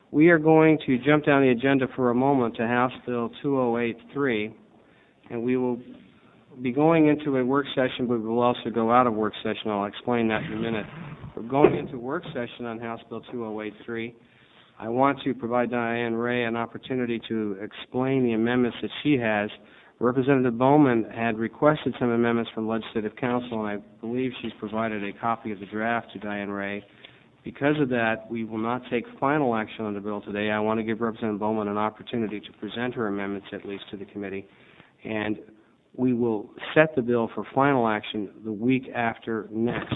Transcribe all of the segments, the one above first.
We are going to jump down the agenda for a moment to House Bill 2083, and we will be going into a work session, but we will also go out of work session. I'll explain that in a minute. We're going into work session on House Bill 2083. I want to provide Diane Ray an opportunity to explain the amendments that she has. Representative Bowman had requested some amendments from Legislative Council, and I believe she's provided a copy of the draft to Diane Ray. Because of that, we will not take final action on the bill today. I want to give Representative Bowman an opportunity to present her amendments, at least to the committee, and we will set the bill for final action the week after next.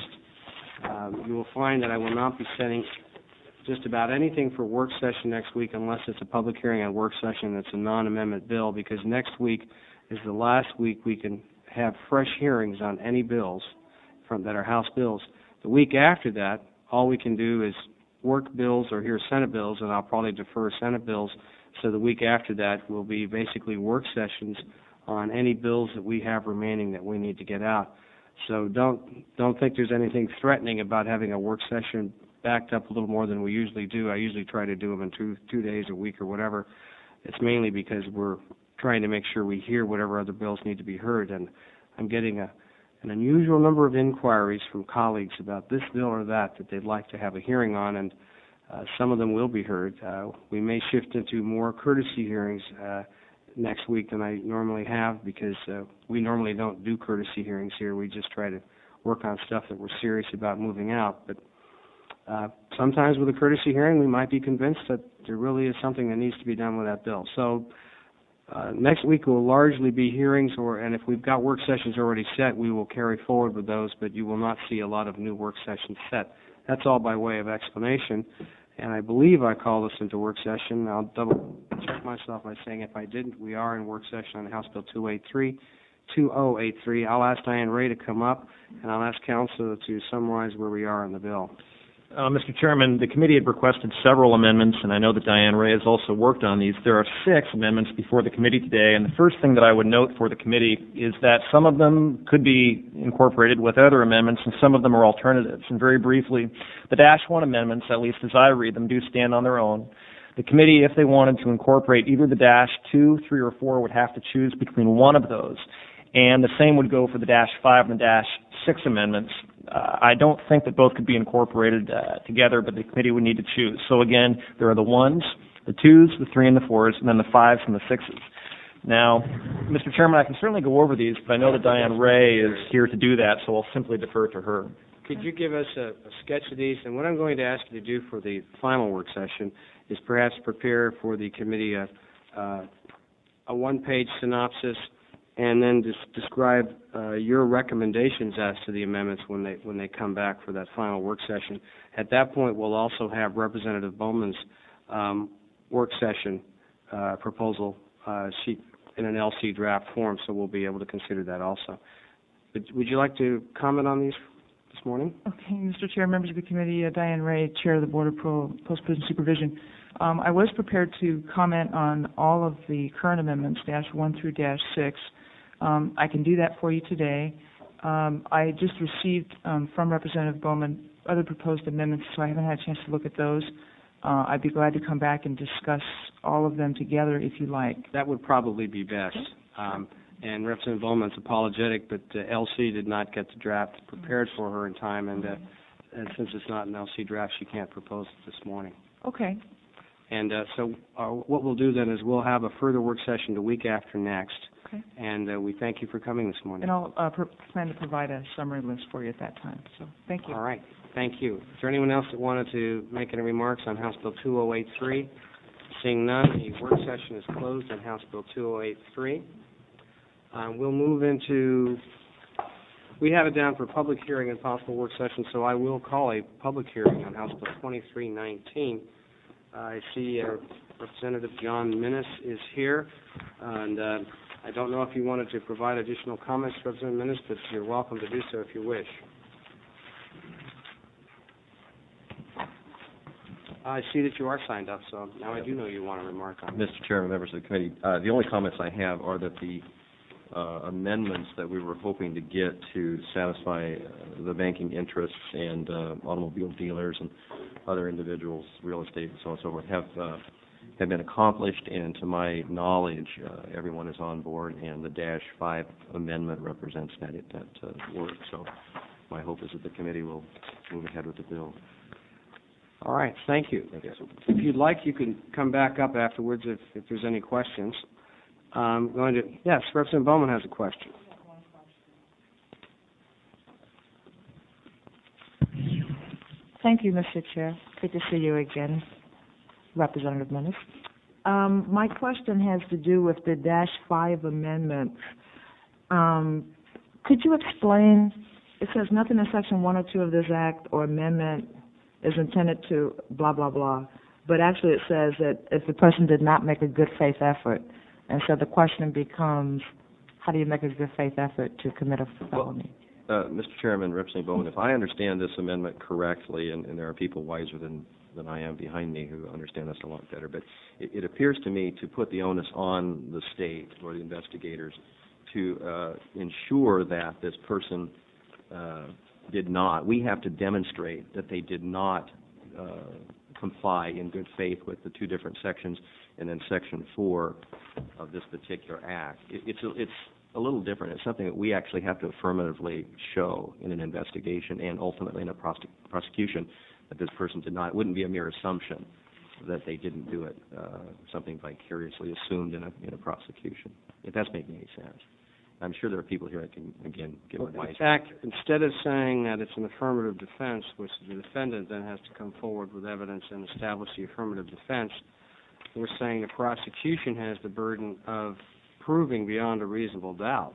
You will find that I will not be setting just about anything for work session next week unless it's a public hearing on work session that's a non-amendment bill, because next week is the last week we can have fresh hearings on any bills that are House bills. The week after that, all we can do is work bills or hear Senate bills, and I'll probably defer Senate bills. So the week after that will be basically work sessions on any bills that we have remaining that we need to get out. So don't think there's anything threatening about having a work session backed up a little more than we usually do. I usually try to do them in two days a week or whatever. It's mainly because we're trying to make sure we hear whatever other bills need to be heard, and I'm getting an unusual number of inquiries from colleagues about this bill or that they'd like to have a hearing on, and some of them will be heard. We may shift into more courtesy hearings next week than I normally have, because we normally don't do courtesy hearings here. We just try to work on stuff that we're serious about moving out. But sometimes with a courtesy hearing, we might be convinced that there really is something that needs to be done with that bill. So next week will largely be hearings, and if we've got work sessions already set, we will carry forward with those, but you will not see a lot of new work sessions set. That's all by way of explanation, and I believe I call this into work session. I'll double check myself by saying if I didn't, we are in work session on House Bill 2083. I'll ask Diane Ray to come up, and I'll ask Council to summarize where we are in the bill. Mr. Chairman, the committee had requested several amendments, and I know that Diane Ray has also worked on these. There are 6 amendments before the committee today, and the first thing that I would note for the committee is that some of them could be incorporated with other amendments, and some of them are alternatives. And very briefly, the -1 amendments, at least as I read them, do stand on their own. The committee, if they wanted to incorporate either the -2, 3, or 4, would have to choose between one of those. And the same would go for the -5 and the -6 amendments. I don't think that both could be incorporated together, but the committee would need to choose. So again, there are the 1s, the 2s, the 3 and the 4s, and then the 5s and the 6s. Now, Mr. Chairman, I can certainly go over these, but I know that Diane Ray is here to do that, so I'll simply defer to her. Could you give us a sketch of these? And what I'm going to ask you to do for the final work session is perhaps prepare for the committee a one-page synopsis, and then just describe your recommendations as to the amendments when they come back for that final work session. At that point, we'll also have Representative Bowman's work session proposal sheet in an LC draft form, so we'll be able to consider that also. But would you like to comment on these this morning? Okay, Mr. Chair, members of the committee, Diane Ray, Chair of the Board of Post-Prison Supervision. I was prepared to comment on all of the current amendments, -1 through -6. I can do that for you today. I just received from Representative Bowman other proposed amendments, so I haven't had a chance to look at those. I'd be glad to come back and discuss all of them together if you like. That would probably be best. And Representative Bowman's apologetic, but LC did not get the draft prepared for her in time, and since it's not an LC draft, she can't propose it this morning. Okay. And so what we'll do then is we'll have a further work session the week after next. Okay. And we thank you for coming this morning. And I'll plan to provide a summary list for you at that time. So thank you. All right. Thank you. Is there anyone else that wanted to make any remarks on House Bill 2083? Seeing none, the work session is closed on House Bill 2083. We'll move into, we have it down for public hearing and possible work session, so I will call a public hearing on House Bill 2319. I see Representative John Minnis is here, and I don't know if you wanted to provide additional comments, Representative Minnis, but you're welcome to do so if you wish. I see that you are signed up, so now I do know you want to remark on it. Mr. Chairman, members of the committee, the only comments I have are that the amendments that we were hoping to get to satisfy the banking interests and automobile dealers and other individuals, real estate and so on and so forth, have been accomplished, and to my knowledge, everyone is on board, and the -5 amendment represents that work. So my hope is that the committee will move ahead with the bill. All right, thank you. Okay. If you'd like, you can come back up afterwards if there's any questions. Yes, Representative Bowman has a question. Thank you, Mr. Chair. Good to see you again, Representative Menace. My question has to do with the -5 amendment. Could you explain, it says nothing in Section 1 or 2 of this Act or amendment is intended to blah, blah, blah, but actually it says that if the person did not make a good faith effort, and so the question becomes, how do you make a good faith effort to commit a felony? Mr. Chairman, Representative Bowman, if I understand this amendment correctly, and there are people wiser than I am behind me who understand this a lot better, but it appears to me to put the onus on the state or the investigators to ensure that this person did not. We have to demonstrate that they did not comply in good faith with the 2 different sections, and then Section 4 of this particular act. It's a little different. It's something that we actually have to affirmatively show in an investigation and ultimately in a prosecution that this person did not. It wouldn't be a mere assumption that they didn't do it, something vicariously assumed in a prosecution, if that's making any sense. I'm sure there are people here that can, again, give advice. In fact, instead of saying that it's an affirmative defense, which the defendant then has to come forward with evidence and establish the affirmative defense, we're saying the prosecution has the burden of proving beyond a reasonable doubt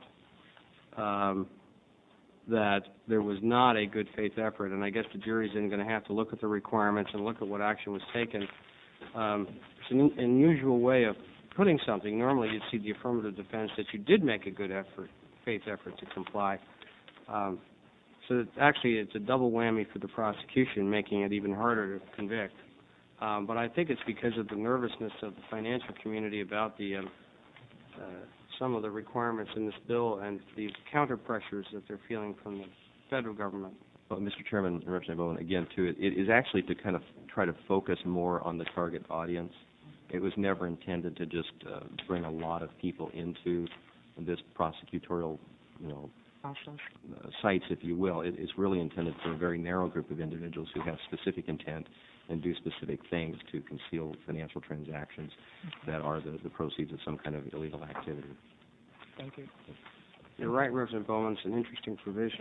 that there was not a good faith effort, and I guess the jury's then going to have to look at the requirements and look at what action was taken. It's an unusual way of putting something. Normally you'd see the affirmative defense that you did make a good faith effort to comply. So actually it's a double whammy for the prosecution, making it even harder to convict. But I think it's because of the nervousness of the financial community about the some of the requirements in this bill and the counter pressures that they're feeling from the federal government. Well, Mr. Chairman, Representative Bowman, again, too, it is actually to kind of try to focus more on the target audience. It was never intended to just bring a lot of people into this prosecutorial, sites, if you will. It's really intended for a very narrow group of individuals who have specific intent and do specific things to conceal financial transactions that are the proceeds of some kind of illegal activity. Thank you. You're right, Representative Bowman. It's an interesting provision.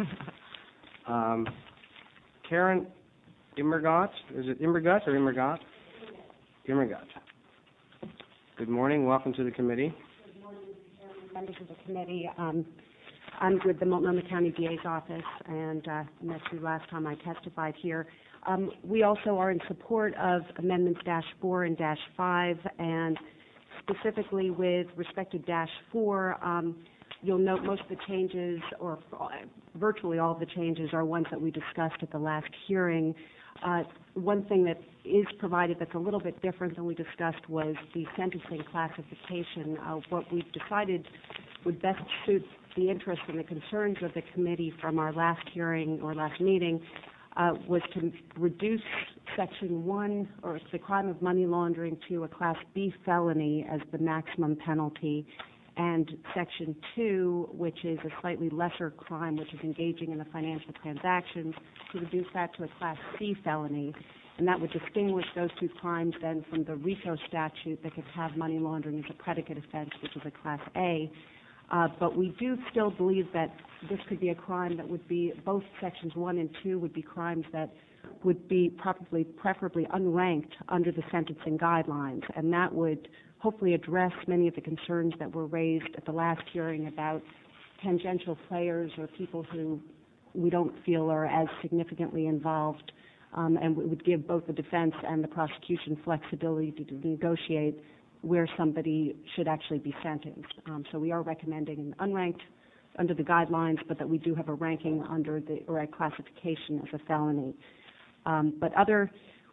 Karen Immergott, is it Immergott or Immergott? Immergott. Good morning. Welcome to the committee. Good morning, Mr. Chairman, members of the committee. I'm with the Multnomah County DA's office, and met you last time I testified here. We also are in support of amendments -4 and -5, and specifically with respect to -4, you'll note most of the changes, or virtually all of the changes, are ones that we discussed at the last hearing. One thing that is provided that's a little bit different than we discussed was the sentencing classification. What we decided would best suit the interests and the concerns of the committee from our last hearing or last meeting was to reduce Section 1, or the crime of money laundering, to a Class B felony as the maximum penalty, and Section 2, which is a slightly lesser crime, which is engaging in the financial transactions, to reduce that to a Class C felony. And that would distinguish those 2 crimes then from the RICO statute that could have money laundering as a predicate offense, which is a Class A. But we do still believe that this could be a crime that would be, both Sections 1 and 2 would be crimes that would be preferably unranked under the sentencing guidelines, and that would hopefully address many of the concerns that were raised at the last hearing about tangential players or people who we don't feel are as significantly involved, and we would give both the defense and the prosecution flexibility to negotiate where somebody should actually be sentenced. So we are recommending an unranked under the guidelines, but that we do have a ranking under or a classification as a felony. But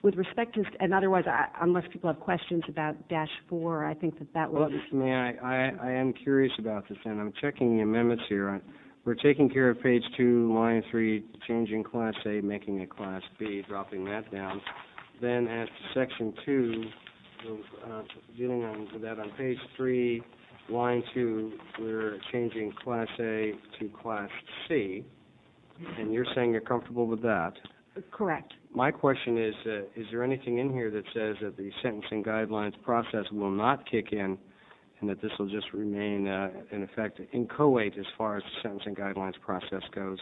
With respect to, and otherwise, unless people have questions about -4, I think that Well, would... I am curious about this, and I'm checking the amendments here. We're taking care of page 2, line 3, changing Class A, making it Class B, dropping that down. Then at section 2, dealing with that on page 3, line 2, we're changing Class A to Class C, and you're saying you're comfortable with that. Correct. My question is there anything in here that says that the sentencing guidelines process will not kick in and that this will just remain, in effect, inchoate as far as the sentencing guidelines process goes?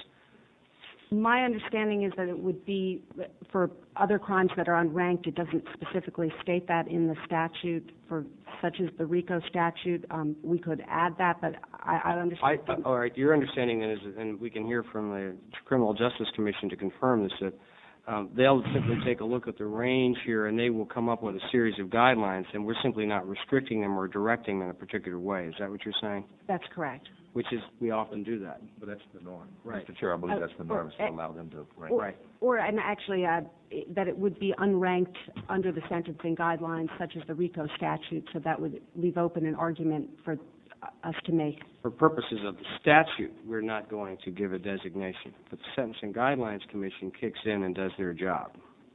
My understanding is that it would be for other crimes that are unranked. It doesn't specifically state that in the statute, for such as the RICO statute. We could add that, but I understand. All right. Your understanding then is, and we can hear from the Criminal Justice Commission to confirm this, that they'll simply take a look at the range here and they will come up with a series of guidelines, and we're simply not restricting them or directing them in a particular way. Is that what you're saying? That's correct. Which is, we often do that. But that's the norm. Right. Mr. Chair, I believe that's the norm, is to allow them to rank. And actually, that it would be unranked under the sentencing guidelines, such as the RICO statute, so that would leave open an argument for us to make. For purposes of the statute, we're not going to give a designation, but the Sentencing Guidelines Commission kicks in and does their job.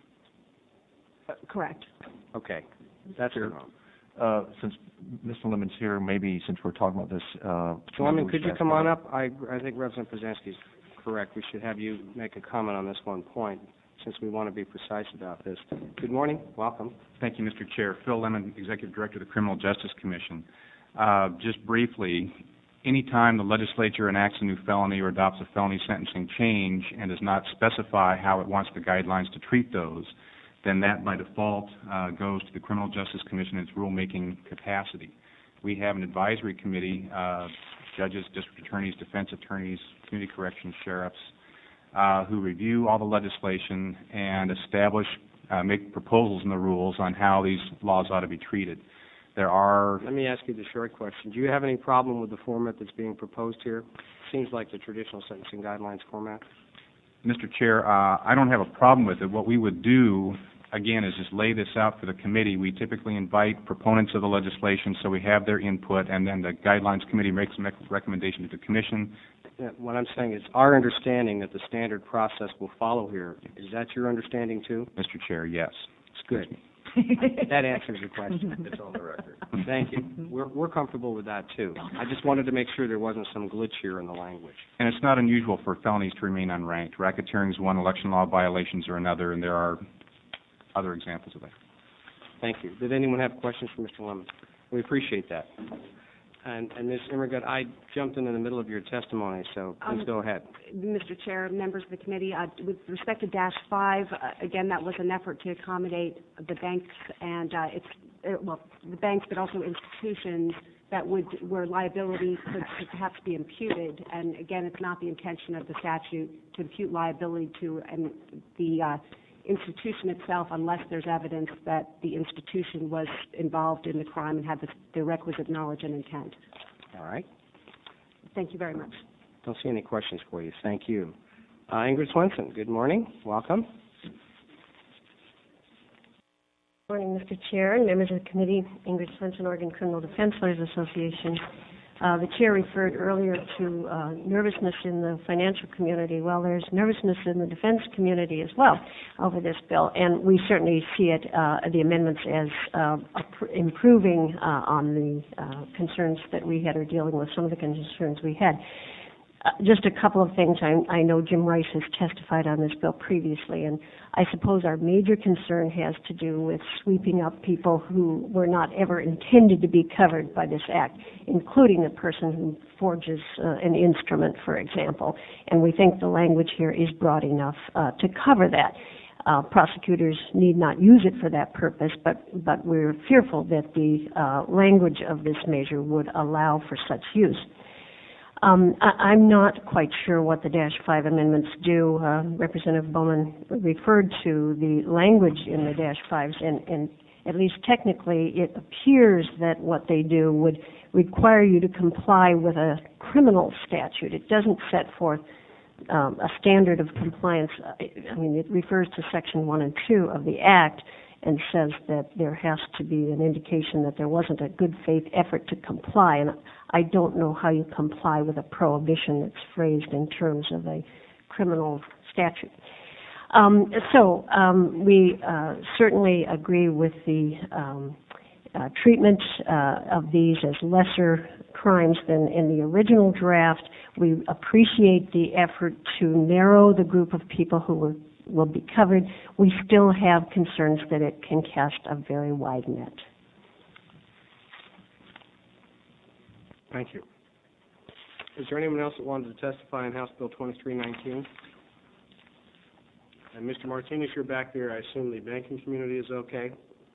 Correct. Okay. That's the norm. Since Mr. Lemon's here, maybe since we're talking about this... So, Lemon, could you come on up? I think Representative Brzezinski's correct. We should have you make a comment on this one point, since we want to be precise about this. Good morning. Welcome. Thank you, Mr. Chair. Phil Lemon, Executive Director of the Criminal Justice Commission. Just briefly, any time the legislature enacts a new felony or adopts a felony sentencing change and does not specify how it wants the guidelines to treat those, then that by default goes to the Criminal Justice Commission in its rulemaking capacity. We have an advisory committee, judges, district attorneys, defense attorneys, community corrections sheriffs, who review all the legislation and establish, make proposals in the rules on how these laws ought to be treated. There are... Let me ask you the short question. Do you have any problem with the format that's being proposed here? Seems like the traditional sentencing guidelines format. Mr. Chair, I don't have a problem with it. What we would do, again, is just lay this out for the committee. We typically invite proponents of the legislation so we have their input, and then the Guidelines Committee makes a recommendation to the Commission. Yeah, what I'm saying is our understanding that the standard process will follow here. Is that your understanding, too? Mr. Chair, yes. It's good. That answers your question. It's on the record. Thank you. We're comfortable with that, too. I just wanted to make sure there wasn't some glitch here in the language. And it's not unusual for felonies to remain unranked. Racketeering is one, election law violations are another, and there are other examples of that. Thank you. Did anyone have questions for Mr. Lemon? We appreciate that. And Ms. Immergut, I jumped in the middle of your testimony, so please go ahead. Mr. Chair, members of the committee, with respect to -5, again, that was an effort to accommodate the banks and the banks, but also institutions that where liability could perhaps be imputed. And again, it's not the intention of the statute to impute liability to the institution itself unless there's evidence that the institution was involved in the crime and had the requisite knowledge and intent. All right. Thank you very much. Don't see any questions for you. Thank you. Ingrid Swenson, good morning. Welcome. Good morning, Mr. Chair and members of the committee. Ingrid Swenson, Oregon Criminal Defense Lawyers Association. The chair referred earlier to nervousness in the financial community. Well, there's nervousness in the defense community as well over this bill, and we certainly see it, the amendments, as improving on the concerns that we had, or dealing with some of the concerns we had. Just a couple of things. I know Jim Rice has testified on this bill previously, and I suppose our major concern has to do with sweeping up people who were not ever intended to be covered by this act, including the person who forges an instrument, for example. And we think the language here is broad enough to cover that. Prosecutors need not use it for that purpose, but we're fearful that the language of this measure would allow for such use. I'm not quite sure what the -5 amendments do. Representative Bowman referred to the language in the -5s, and at least technically it appears that what they do would require you to comply with a criminal statute. It doesn't set forth a standard of compliance. I mean, it refers to Section 1 and 2 of the Act and says that there has to be an indication that there wasn't a good faith effort to comply. And I don't know how you comply with a prohibition that's phrased in terms of a criminal statute. We certainly agree with the treatment of these as lesser crimes than in the original draft. We appreciate the effort to narrow the group of people who will be covered. We still have concerns that it can cast a very wide net. Thank you. Is there anyone else that wanted to testify on House Bill 2319? And Mr. Martinez, you're back there. I assume the banking community is okay?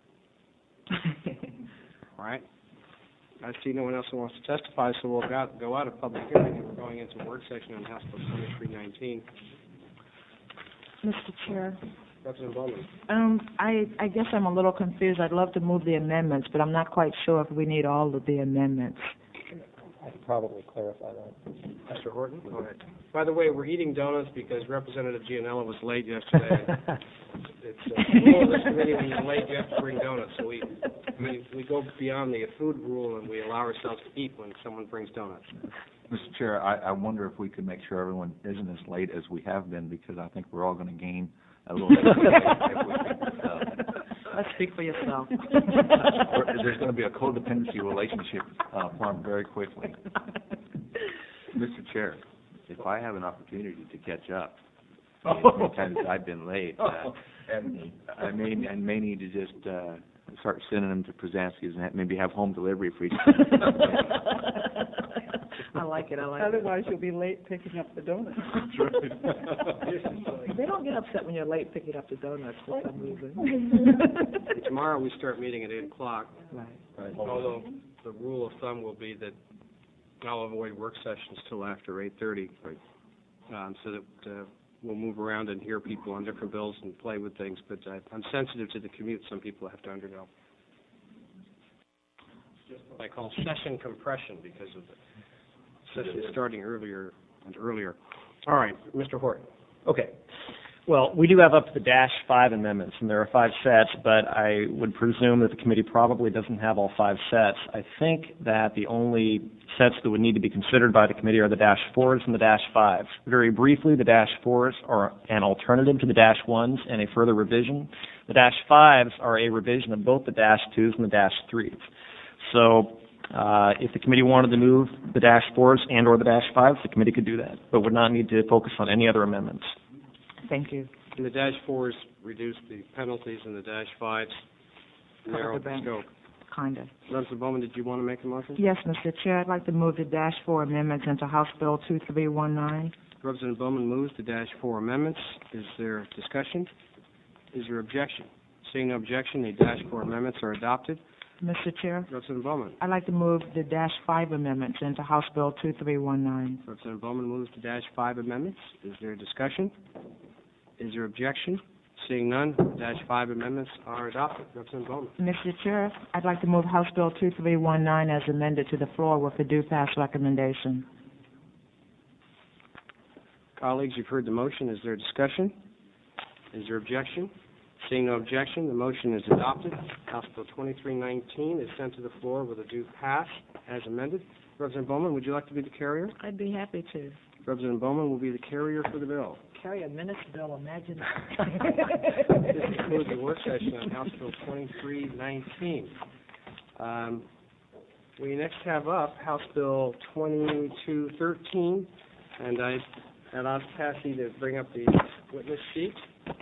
All right. I see no one else who wants to testify, so we'll go out of public hearing and we're going into a work session on House Bill 2319. Mr. Chair, Representative Bowman. I guess I'm a little confused. I'd love to move the amendments, but I'm not quite sure if we need all of the amendments. I could probably clarify that. Mr. Horton? All right. By the way, we're eating donuts because Representative Gianella was late yesterday. It's the rule of this committee, when you're late, you have to bring donuts. So we go beyond the food rule and we allow ourselves to eat when someone brings donuts. Mr. Chair, I wonder if we could make sure everyone isn't as late as we have been, because I think we're all going to gain a little bit of weight if we can. Let's speak for yourself. There's going to be a codependency relationship formed very quickly. Mr. Chair, if I have an opportunity to catch up, times I've been late, and I may need to just start sending them to Przansky's and maybe have home delivery for each. I like it. Otherwise, you'll be late picking up the donuts. They don't get upset when you're late picking up the donuts for some reason. Tomorrow we start meeting at 8 o'clock. Right. Although the rule of thumb will be that I'll avoid work sessions till after 8:30, so that we'll move around and hear people on different bills and play with things. But I'm sensitive to the commute some people have to undergo. Just what I call session compression because of the session starting earlier and earlier. All right, Mr. Horton. Okay. Well, we do have up to the -5 amendments, and there are 5 sets, but I would presume that the committee probably doesn't have all 5 sets. I think that the only sets that would need to be considered by the committee are the -4s and the -5s. Very briefly, the -4s are an alternative to the -1s and a further revision. The -5s are a revision of both the -2s and the -3s. So if the committee wanted to move the -4s and or the -5s, the committee could do that, but would not need to focus on any other amendments. Thank you. And the -4s reduce the penalties and the -5s narrow the scope. Kind of. Representative Bowman, did you want to make a motion? Yes, Mr. Chair, I'd like to move the -4 amendments into House Bill 2319. Representative Bowman moves the -4 amendments. Is there discussion? Is there objection? Seeing no objection, the -4 amendments are adopted. Mr. Chair, Representative Bowman. I'd like to move the -5 amendments into House Bill 2319. Representative Bowman moves the -5 amendments. Is there discussion? Is there objection? Seeing none, the -5 amendments are adopted. Representative Bowman. Mr. Chair, I'd like to move House Bill 2319 as amended to the floor with a due pass recommendation. Colleagues, you've heard the motion. Is there discussion? Is there objection? Seeing no objection, the motion is adopted. House Bill 2319 is sent to the floor with a due pass as amended. Representative Bowman, would you like to be the carrier? I'd be happy to. Representative Bowman will be the carrier for the bill. Carry a minute's bill, imagine. This concludes the work session on House Bill 2319. We next have up House Bill 2213, and I'd ask Cassie to bring up the witness sheet.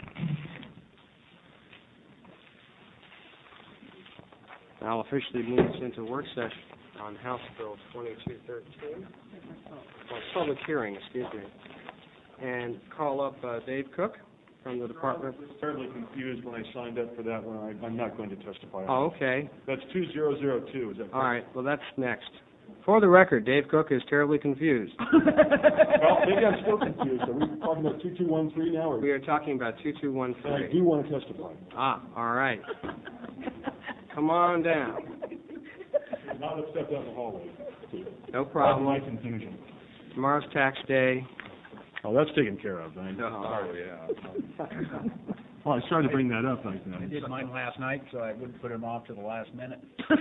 I'll officially move us into work session on House Bill 2213. Public hearing, excuse me. And call up Dave Cook from the Department. I was terribly confused when I signed up for that one. I'm not going to testify. Oh, okay. That's 2002, is that correct? All right, well, that's next. For the record, Dave Cook is terribly confused. Well, maybe I'm still confused. Are we talking about 2213 now? Or? We are talking about 2213. I do want to testify. Ah, all right. Come on down. Not upset down the hallway. No problem. My confusion. Tomorrow's tax day. Oh, that's taken care of, right? Oh, yeah. Well, I started to bring that up, I I think. did mine last night, so I wouldn't put him off to the last minute.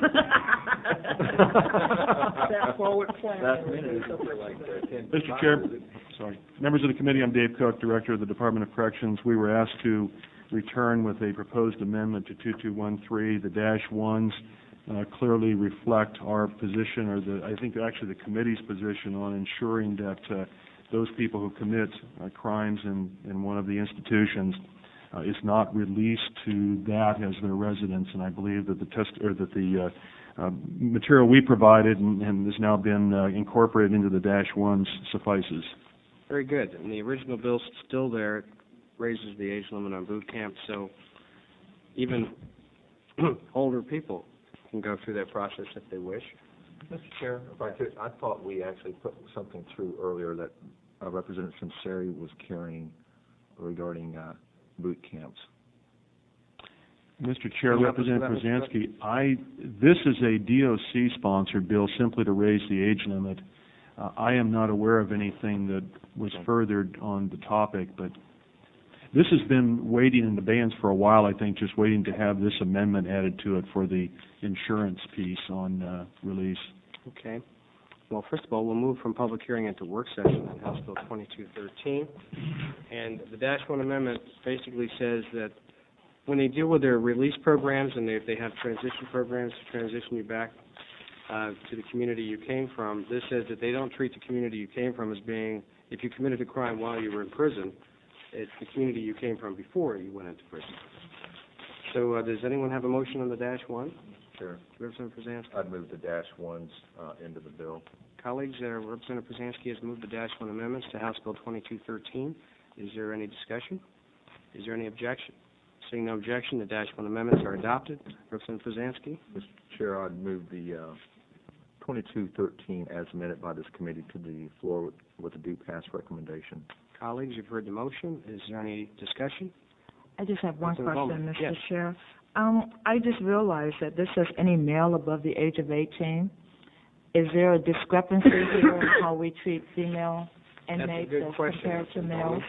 That forward plan. Last minute is like 10. Mr. Chair, sorry. Members of the committee, I'm Dave Cook, Director of the Department of Corrections. We were asked to return with a proposed amendment to 2213. The dash ones clearly reflect our position, or I think actually the committee's position on ensuring that those people who commit crimes in one of the institutions is not released to that as their residence. And I believe that the material we provided and has now been incorporated into the dash ones suffices. Very good. And the original bill's still there. It raises the age limit on boot camp, so even older people can go through that process if they wish. Mr. Chair, if I could, I thought we actually put something through earlier that Representative Sunseri was carrying regarding boot camps. Mr. Chair, Representative Krasansky, this is a DOC-sponsored bill simply to raise the age limit. I am not aware of anything that was furthered on the topic, but this has been waiting in abeyance for a while, I think, just waiting to have this amendment added to it for the insurance piece on release. Okay. Well, first of all, we'll move from public hearing into work session on House Bill 2213. And the Dash 1 amendment basically says that when they deal with their release programs and if they have transition programs to transition you back to the community you came from, this says that they don't treat the community you came from as being, if you committed a crime while you were in prison, it's the community you came from before you went into prison. So does anyone have a motion on the Dash 1? Sure. Representative Krasansky? I'd move the dash ones into the bill. Colleagues, Representative Krasansky has moved the Dash 1 amendments to House Bill 2213. Is there any discussion? Is there any objection? Seeing no objection, the Dash 1 amendments are adopted. Representative Krasansky? Mr. Chair, I'd move the 2213 as amended by this committee to the floor with a due pass recommendation. Colleagues, you've heard the motion. Is there any discussion? I just have one question, Mr. Yes. Chair. I just realized that this says any male above the age of 18. Is there a discrepancy here in how we treat female inmates as compared to males?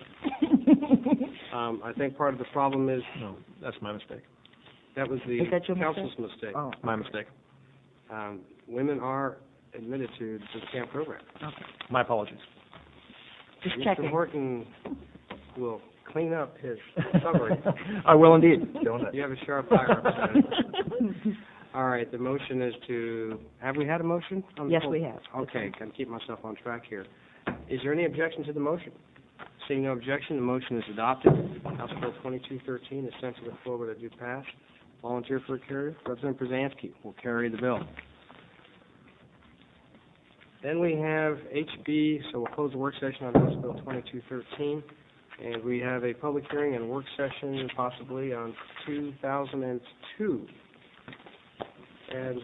I think part of the problem is... No, that's my mistake. That was the Is that your council's mistake. Oh. My mistake. Women are admitted to the boot camp program. Okay. My apologies. Just Mr. checking. Horton will clean up his summary. I will indeed. You have a sharp eye, Representative. All right, the motion is to... Have we had a motion? Yes, we have. Okay, can keep myself on track here. Is there any objection to the motion? Seeing no objection, the motion is adopted. House Bill 2213 is sent to the floor with a due pass. Volunteer for a carrier. Representative Krasansky will carry the bill. Then we have HB, so we'll close the work session on House Bill 2213. And we have a public hearing and work session possibly on 2002. And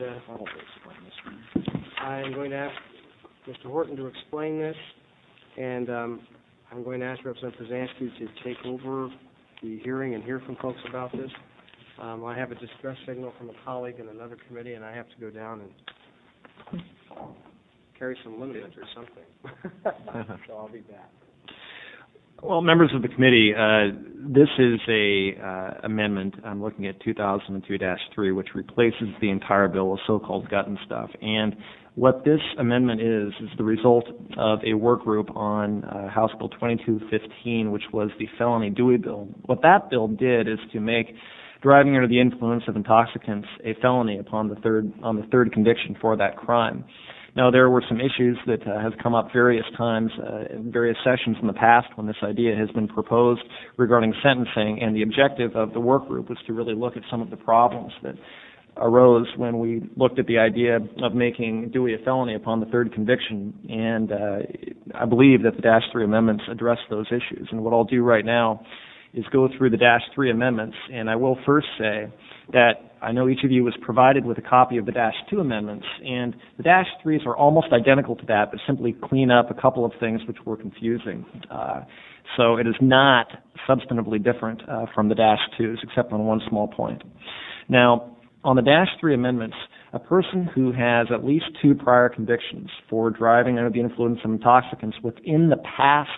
I'm going to ask Mr. Horton to explain this, and I'm going to ask Representative Krasansky to take over the hearing and hear from folks about this. I have a distress signal from a colleague in another committee, and I have to go down and carry some liniment or something. So I'll be back. Well, members of the committee, this is a amendment. I'm looking at 2002-3, which replaces the entire bill with so-called gut and stuff. And what this amendment is the result of a work group on House Bill 2215, which was the felony Dewey bill. What that bill did is to make driving under the influence of intoxicants a felony on the third conviction for that crime. Now, there were some issues that have come up various times in various sessions in the past when this idea has been proposed regarding sentencing, and the objective of the work group was to really look at some of the problems that arose when we looked at the idea of making Dewey a felony upon the third conviction, and I believe that the Dash 3 amendments address those issues. And what I'll do right now is go through the Dash 3 amendments, and I will first say that I know each of you was provided with a copy of the Dash 2 amendments, and the Dash 3s are almost identical to that, but simply clean up a couple of things which were confusing. So it is not substantively different from the Dash 2s, except on one small point. Now, on the Dash 3 amendments, a person who has at least 2 prior convictions for driving under the influence of intoxicants within the past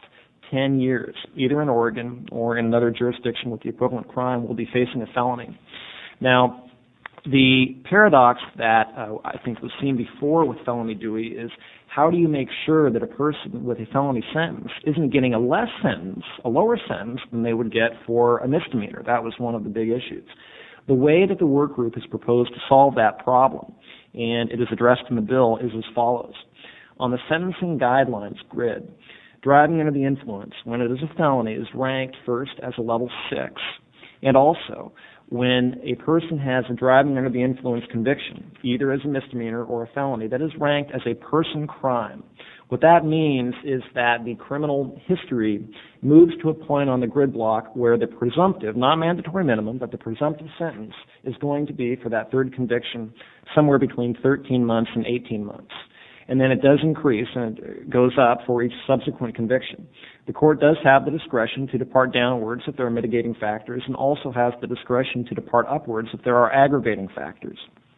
10 years, either in Oregon or in another jurisdiction with the equivalent crime, will be facing a felony. Now, the paradox that I think was seen before with felony Dewey is, how do you make sure that a person with a felony sentence isn't getting a lower sentence than they would get for a misdemeanor? That was one of the big issues. The way that the work group has proposed to solve that problem, and it is addressed in the bill, is as follows. On the sentencing guidelines grid, driving under the influence, when it is a felony, is ranked first as a level 6, and also when a person has a driving under the influence conviction, either as a misdemeanor or a felony, that is ranked as a person crime. What that means is that the criminal history moves to a point on the grid block where the presumptive, not mandatory minimum, but the presumptive sentence is going to be, for that third conviction, somewhere between 13 months and 18 months. And then it does increase, and it goes up for each subsequent conviction. The court does have the discretion to depart downwards if there are mitigating factors, and also has the discretion to depart upwards if there are aggravating factors.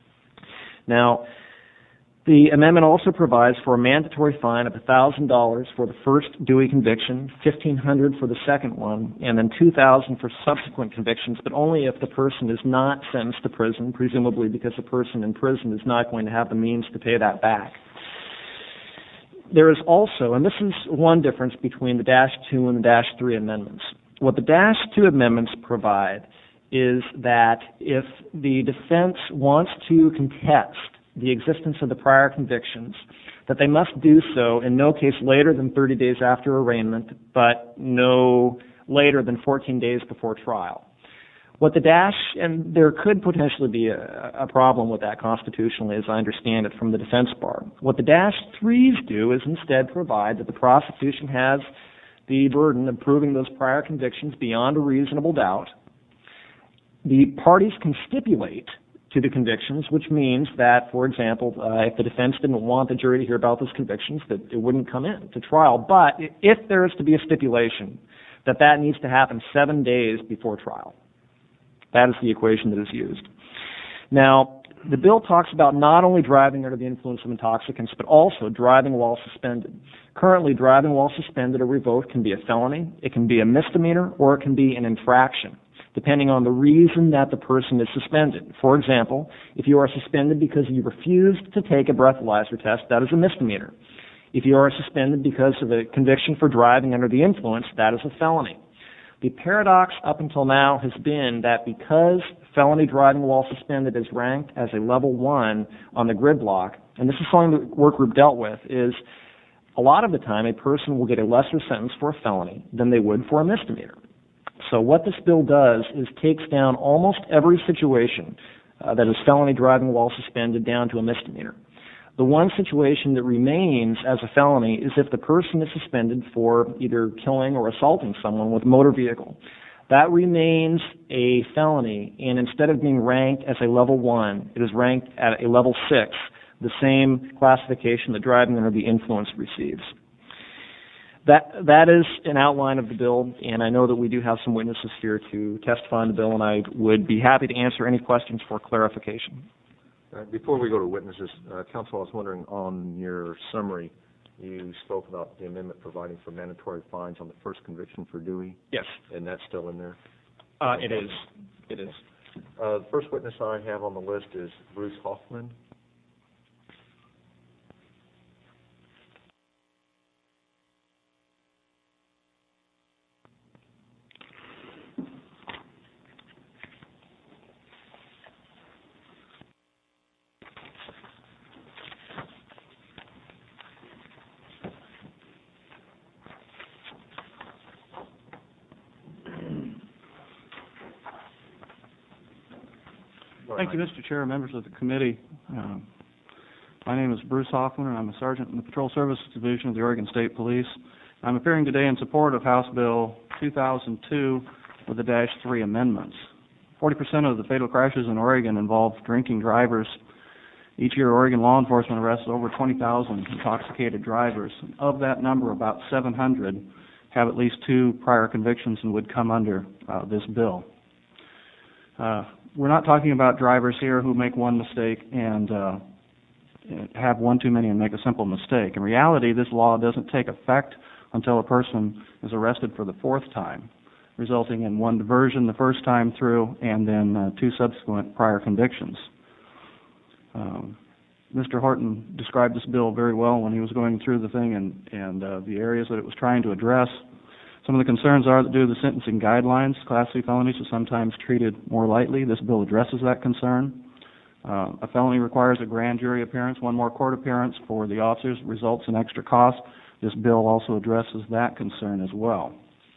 Now, the amendment also provides for a mandatory fine of $1,000 for the first Dewey conviction, $1,500 for the second one, and then $2,000 for subsequent convictions, but only if the person is not sentenced to prison, presumably because the person in prison is not going to have the means to pay that back. There is also, and this is one difference between the -2 and the -3 amendments. What the -2 amendments provide is that if the defense wants to contest the existence of the prior convictions, that they must do so in no case later than 30 days after arraignment, but no later than 14 days before trial. What the and there could potentially be a problem with that constitutionally, as I understand it from the defense bar. What the -3s do is instead provide that the prosecution has the burden of proving those prior convictions beyond a reasonable doubt. The parties can stipulate to the convictions, which means that, for example, if the defense didn't want the jury to hear about those convictions, that it wouldn't come in to trial. But if there is to be a stipulation, that needs to happen 7 days before trial. That is the equation that is used. Now, the bill talks about not only driving under the influence of intoxicants, but also driving while suspended. Currently, driving while suspended or revoked can be a felony, it can be a misdemeanor, or it can be an infraction, depending on the reason that the person is suspended. For example, if you are suspended because you refused to take a breathalyzer test, that is a misdemeanor. If you are suspended because of a conviction for driving under the influence, that is a felony. The paradox up until now has been that because felony driving while suspended is ranked as a level 1 on the grid block, and this is something the work group dealt with, is a lot of the time a person will get a lesser sentence for a felony than they would for a misdemeanor. So what this bill does is takes down almost every situation that is felony driving while suspended down to a misdemeanor. The one situation that remains as a felony is if the person is suspended for either killing or assaulting someone with a motor vehicle. That remains a felony, and instead of being ranked as a level 1, it is ranked at a level 6, the same classification that driving under the influence receives. That is an outline of the bill, and I know that we do have some witnesses here to testify on the bill, and I would be happy to answer any questions for clarification. Before we go to witnesses, Counsel, I was wondering, on your summary, you spoke about the amendment providing for mandatory fines on the first conviction for Dewey. Yes. And that's still in there? It is. It is. The first witness I have on the list is Bruce Hoffman. Thank you, Mr. Chair, members of the committee. My name is Bruce Hoffman, and I'm a sergeant in the Patrol Services Division of the Oregon State Police. I'm appearing today in support of House Bill 2002 with the -3 amendments. 40% of the fatal crashes in Oregon involve drinking drivers. Each year, Oregon law enforcement arrests over 20,000 intoxicated drivers. Of that number, about 700 have at least 2 prior convictions and would come under this bill. We're not talking about drivers here who make one mistake and have one too many and make a simple mistake. In reality, this law doesn't take effect until a person is arrested for the fourth time, resulting in one diversion the first time through and then 2 subsequent prior convictions. Mr. Horton described this bill very well when he was going through the thing and the areas that it was trying to address. Some of the concerns are that due to the sentencing guidelines, Class C felonies are sometimes treated more lightly. This bill addresses that concern. A felony requires a grand jury appearance. One more court appearance for the officers results in extra cost. This bill also addresses that concern as well.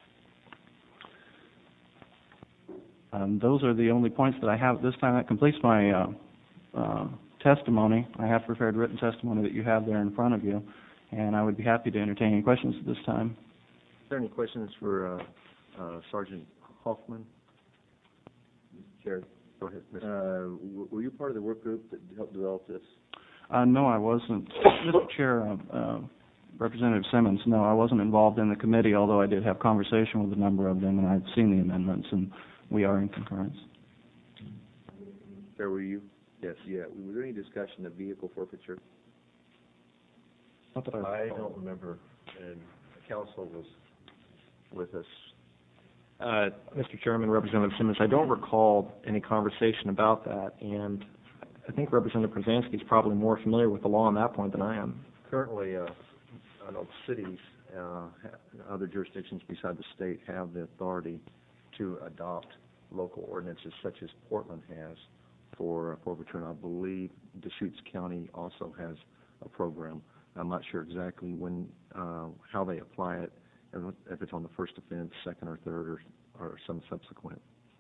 Those are the only points that I have at this time. That completes my testimony. I have prepared written testimony that you have there in front of you, and I would be happy to entertain any questions at this time. Is there any questions for Sergeant Hoffman? Mr. Chair, go ahead. Were you part of the work group that helped develop this? No, I wasn't. Mr. Chair, Representative Simmons, no, I wasn't involved in the committee, although I did have conversation with a number of them, and I've seen the amendments, and we are in concurrence. Where were you? Yes, yeah. Was there any discussion of vehicle forfeiture? Not that I don't remember, and the council was with us. Mr. Chairman, Representative Simmons, I don't recall any conversation about that, and I think Representative Krasansky is probably more familiar with the law on that point than I am. Currently, I know cities, other jurisdictions beside the state have the authority to adopt local ordinances such as Portland has for forfeiture, and I believe Deschutes County also has a program. I'm not sure exactly when, how they apply it, if it's on the first offense, second or third, or some subsequent.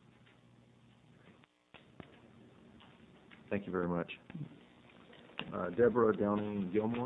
Thank you very much. Deborah Downing-Gilmore.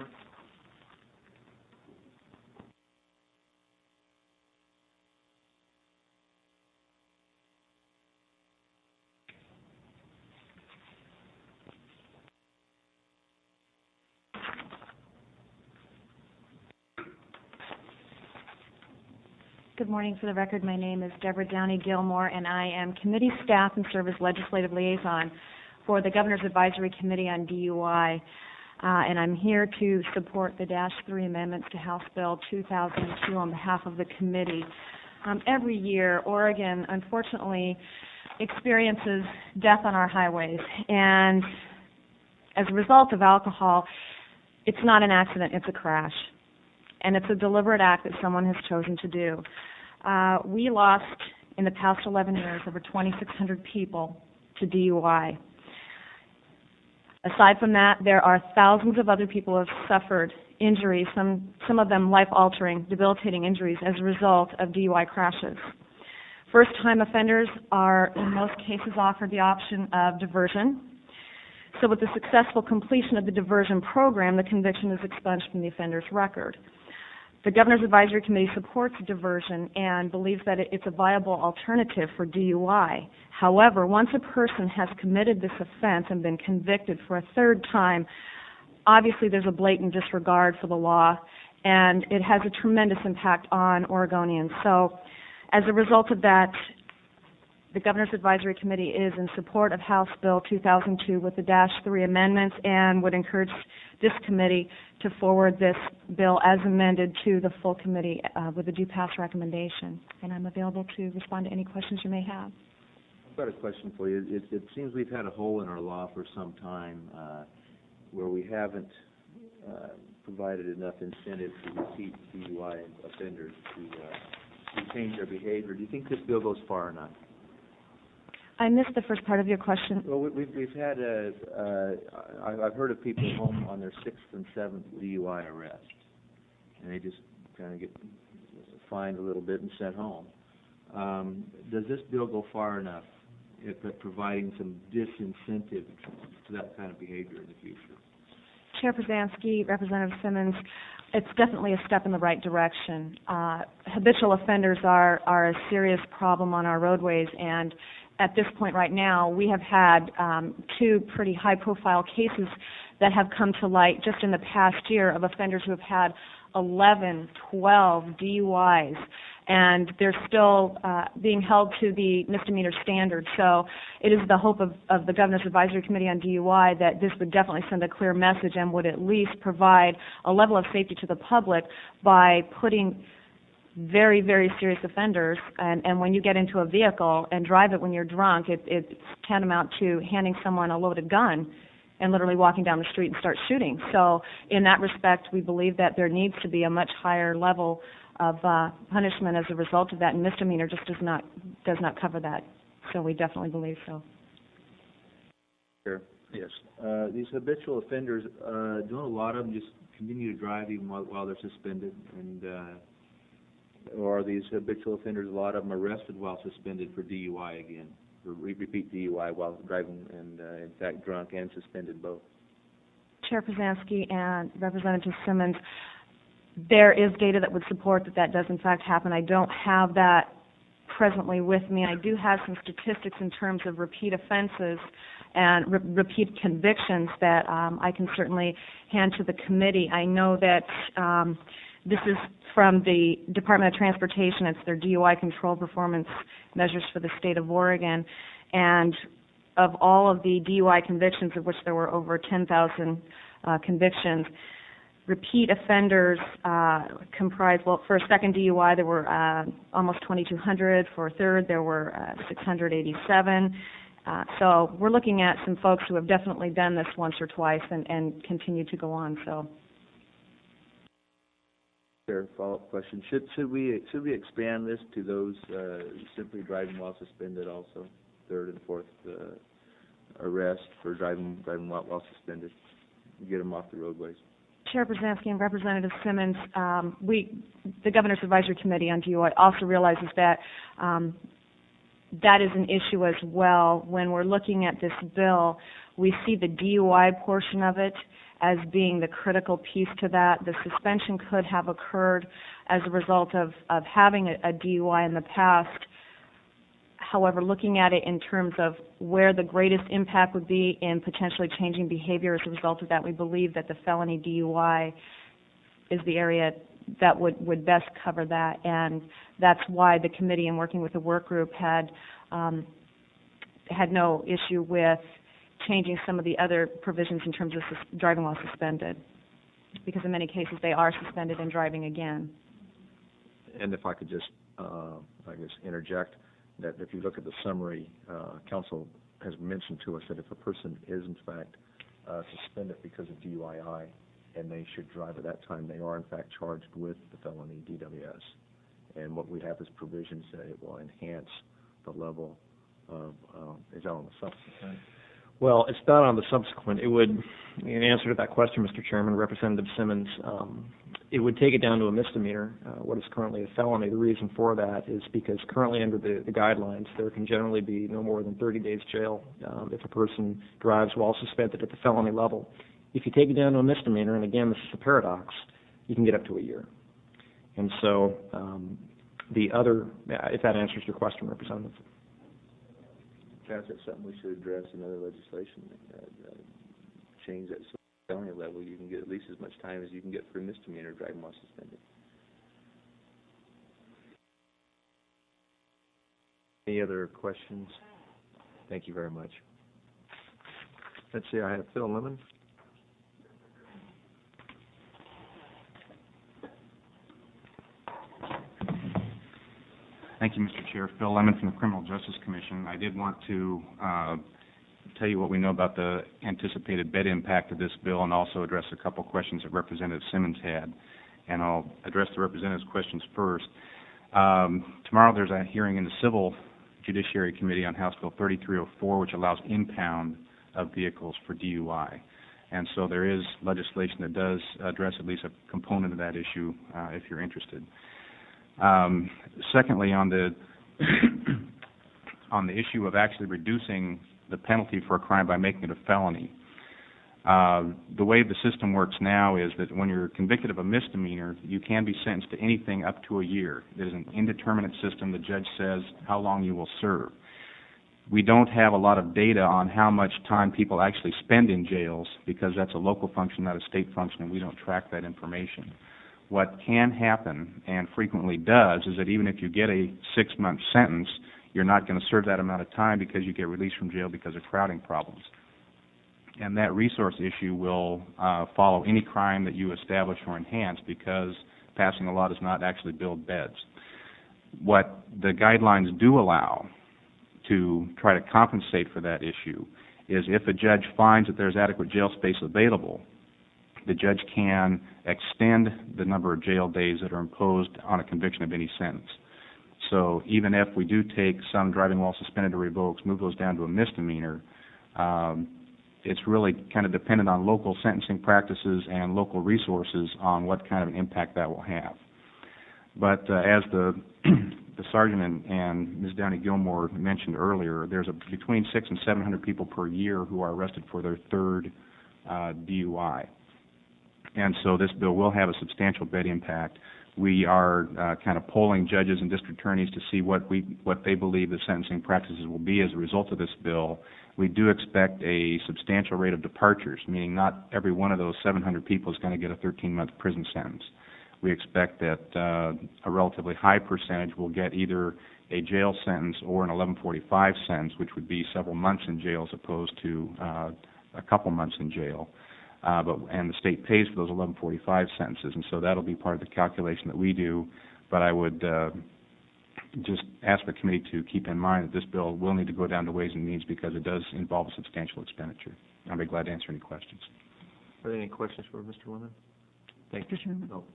Good morning. For the record, my name is Deborah Downey Gilmore, and I am committee staff and serve as legislative liaison for the Governor's Advisory Committee on DUI, and I'm here to support the -3 amendments to House Bill 2002 on behalf of the committee. Every year, Oregon, unfortunately, experiences death on our highways, and as a result of alcohol, it's not an accident, it's a crash. And it's a deliberate act that someone has chosen to do. We lost, in the past 11 years, over 2,600 people to DUI. Aside from that, there are thousands of other people who have suffered injuries, some of them life-altering, debilitating injuries as a result of DUI crashes. First-time offenders are, in most cases, offered the option of diversion. So with the successful completion of the diversion program, the conviction is expunged from the offender's record. The Governor's Advisory Committee supports diversion and believes that it's a viable alternative for DUI. However, once a person has committed this offense and been convicted for a third time, obviously there's a blatant disregard for the law, and it has a tremendous impact on Oregonians. So as a result of that, the Governor's Advisory Committee is in support of House Bill 2002 with the -3 amendments and would encourage this committee to forward this bill as amended to the full committee with a due pass recommendation. And I'm available to respond to any questions you may have. I've got a question for you. It seems we've had a hole in our law for some time where we haven't provided enough incentive to repeat DUI offenders to change their behavior. Do you think this bill goes far or not? I missed the first part of your question. Well, we've had I've heard of people home on their 6th and 7th DUI arrest, and they just kind of get fined a little bit and sent home. Does this bill go far enough at providing some disincentive to that kind of behavior in the future? Chair Przansky, Representative Simmons, it's definitely a step in the right direction. Habitual offenders are a serious problem on our roadways, and at this point right now, we have had 2 pretty high-profile cases that have come to light just in the past year of offenders who have had 11, 12 DUIs, and they're still being held to the misdemeanor standard. So it is the hope of the Governor's Advisory Committee on DUI that this would definitely send a clear message and would at least provide a level of safety to the public by putting very, very serious offenders, and when you get into a vehicle and drive it when you're drunk, it's tantamount to handing someone a loaded gun and literally walking down the street and start shooting. So in that respect, we believe that there needs to be a much higher level of punishment as a result of that, and misdemeanor just does not cover that. So we definitely believe so. Sure. Yes. These habitual offenders, don't a lot of them just continue to drive even while they're suspended, and or are these habitual offenders, a lot of them arrested while suspended for DUI again, or repeat DUI while driving and in fact drunk and suspended both? Chair Poznanski and Representative Simmons, there is data that would support that does in fact happen. I don't have that presently with me. I do have some statistics in terms of repeat offenses and repeat convictions that I can certainly hand to the committee. I know that this is from the Department of Transportation. It's their DUI control performance measures for the state of Oregon. And of all of the DUI convictions, of which there were over 10,000 convictions, repeat offenders comprised, well, for a second DUI, there were almost 2,200. For a third, there were 687. So we're looking at some folks who have definitely done this once or twice and continue to go on. So. Sure. Follow-up question: Should we expand this to those simply driving while suspended also, third and fourth arrest for driving while suspended, get them off the roadways? Chair Brzezinski and Representative Simmons, the Governor's Advisory Committee on DUI also realizes that that is an issue as well. When we're looking at this bill, we see the DUI portion of it as being the critical piece to that. The suspension could have occurred as a result of having a DUI in the past. However, looking at it in terms of where the greatest impact would be in potentially changing behavior as a result of that, we believe that the felony DUI is the area that would best cover that, and that's why the committee, in working with the work group, had no issue with changing some of the other provisions in terms of driving while suspended, because in many cases they are suspended and driving again. And if I could just, interject, that if you look at the summary, council has mentioned to us that if a person is in fact suspended because of DUI and they should drive at that time, they are in fact charged with the felony DWS. And what we have is provisions that it will enhance the level of, is that on the subsequent? Well, it's not on the subsequent. It would, in answer to that question, Mr. Chairman, Representative Simmons, it would take it down to a misdemeanor, what is currently a felony. The reason for that is because currently under the guidelines, there can generally be no more than 30 days jail if a person drives while suspended at the felony level. If you take it down to a misdemeanor, and again, this is the paradox, you can get up to a year. And so the other, if that answers your question, Representative. That's something we should address in other legislation. Change that felony level. You can get at least as much time as you can get for a misdemeanor driving while suspended. Any other questions? Thank you very much. Let's see, I have Phil Lemon. Thank you, Mr. Chair. Phil Lemon from the Criminal Justice Commission. I did want to tell you what we know about the anticipated bed impact of this bill and also address a couple questions that Representative Simmons had. And I'll address the Representative's questions first. Tomorrow there's a hearing in the Civil Judiciary Committee on House Bill 3304, which allows impound of vehicles for DUI. And so there is legislation that does address at least a component of that issue if you're interested. Secondly, on the on the issue of actually reducing the penalty for a crime by making it a felony, the way the system works now is that when you're convicted of a misdemeanor, you can be sentenced to anything up to a year. It is an indeterminate system. The judge says how long you will serve. We don't have a lot of data on how much time people actually spend in jails because that's a local function, not a state function, and we don't track that information. What can happen, and frequently does, is that even if you get a 6-month sentence, you're not going to serve that amount of time because you get released from jail because of crowding problems. And that resource issue will follow any crime that you establish or enhance because passing a law does not actually build beds. What the guidelines do allow to try to compensate for that issue is if a judge finds that there's adequate jail space available, the judge can extend the number of jail days that are imposed on a conviction of any sentence. So even if we do take some driving while suspended or revoked, move those down to a misdemeanor, it's really kind of dependent on local sentencing practices and local resources on what kind of an impact that will have. But as the sergeant and Ms. Downey-Gilmore mentioned earlier, there's between 600 and 700 people per year who are arrested for their third DUI. And so this bill will have a substantial bed impact. We are kind of polling judges and district attorneys to see what they believe the sentencing practices will be as a result of this bill. We do expect a substantial rate of departures, meaning not every one of those 700 people is going to get a 13-month prison sentence. We expect that a relatively high percentage will get either a jail sentence or an 1145 sentence, which would be several months in jail as opposed to a couple months in jail. And the state pays for those 1145 sentences, and so that'll be part of the calculation that we do. But I would just ask the committee to keep in mind that this bill will need to go down to Ways and Means because it does involve a substantial expenditure. I'll be glad to answer any questions. Are there any questions for Mr. Lemon? Thank you. Mr. Chairman. No.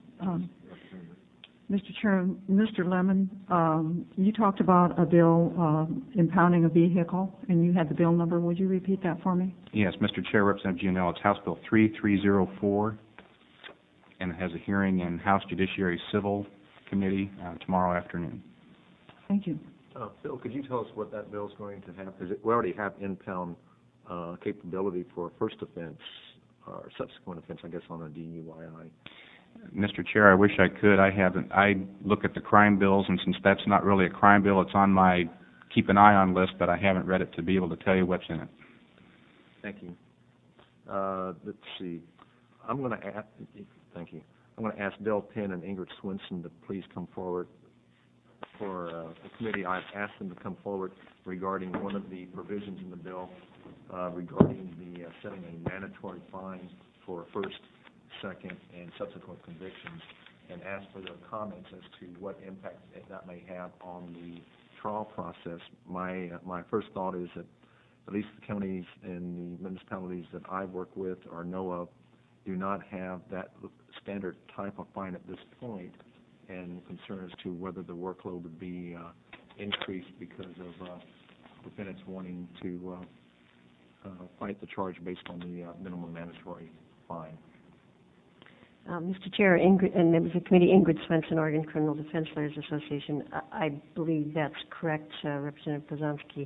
Mr. Chairman, Mr. Lemon, you talked about a bill impounding a vehicle, and you had the bill number. Would you repeat that for me? Yes, Mr. Chair, Representative Gianello, it's House Bill 3304, and it has a hearing in House Judiciary Civil Committee tomorrow afternoon. Thank you. Bill, could you tell us what that bill is going to have? Because we already have impound capability for first offense or subsequent offense, I guess, on a DUI. Mr. Chair, I wish I could. I haven't. I look at the crime bills, and since that's not really a crime bill, it's on my keep an eye on list, but I haven't read it to be able to tell you what's in it. Thank you. Let's see. I'm going to ask. Thank you. I'm going to ask Bill Penn and Ingrid Swinson to please come forward for the committee. I've asked them to come forward regarding one of the provisions in the bill regarding the setting a mandatory fine for first, second, and subsequent convictions, and ask for their comments as to what impact that may have on the trial process. My first thought is that at least the counties and the municipalities that I work with or know of do not have that standard type of fine at this point, and concern as to whether the workload would be increased because of defendants wanting to fight the charge based on the minimum mandatory fine. Mr. Chair, Ingrid, and members of the committee, Ingrid Swenson, Oregon Criminal Defense Lawyers Association. I believe that's correct, Representative Pozanski.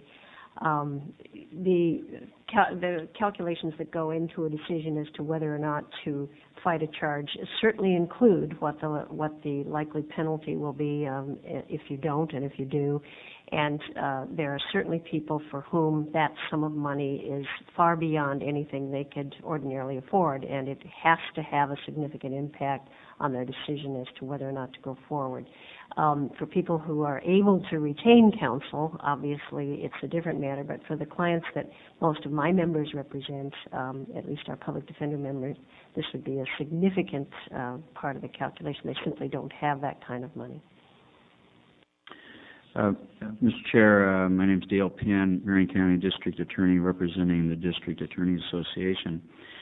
The calculations that go into a decision as to whether or not to fight a charge certainly include what the likely penalty will be if you don't and if you do. And there are certainly people for whom that sum of money is far beyond anything they could ordinarily afford, and it has to have a significant impact on their decision as to whether or not to go forward. For people who are able to retain counsel, obviously it's a different matter, but for the clients that most of my members represent, at least our public defender members, this would be a significant part of the calculation. They simply don't have that kind of money. Mr. Chair, my name is Dale Penn, Marion County District Attorney representing the District Attorneys Association.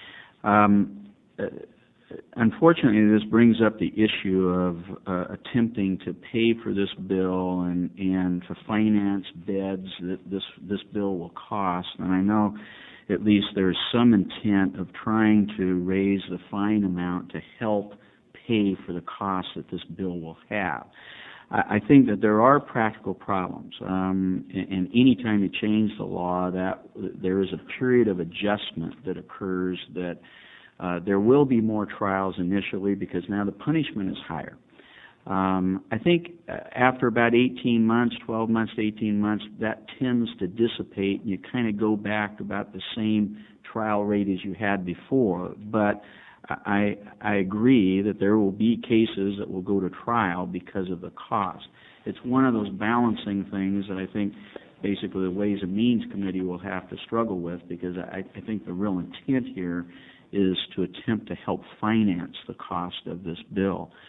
Unfortunately, this brings up the issue of attempting to pay for this bill and to finance beds that this bill will cost. And I know at least there's some intent of trying to raise the fine amount to help pay for the cost that this bill will have. I think that there are practical problems, and any time you change the law, that there is a period of adjustment that occurs that there will be more trials initially because now the punishment is higher. I think after about 18 months, 12 months to 18 months, that tends to dissipate and you kind of go back to about the same trial rate as you had before. But I agree that there will be cases that will go to trial because of the cost. It's one of those balancing things that I think basically the Ways and Means Committee will have to struggle with, because I think the real intent here is to attempt to help finance the cost of this bill.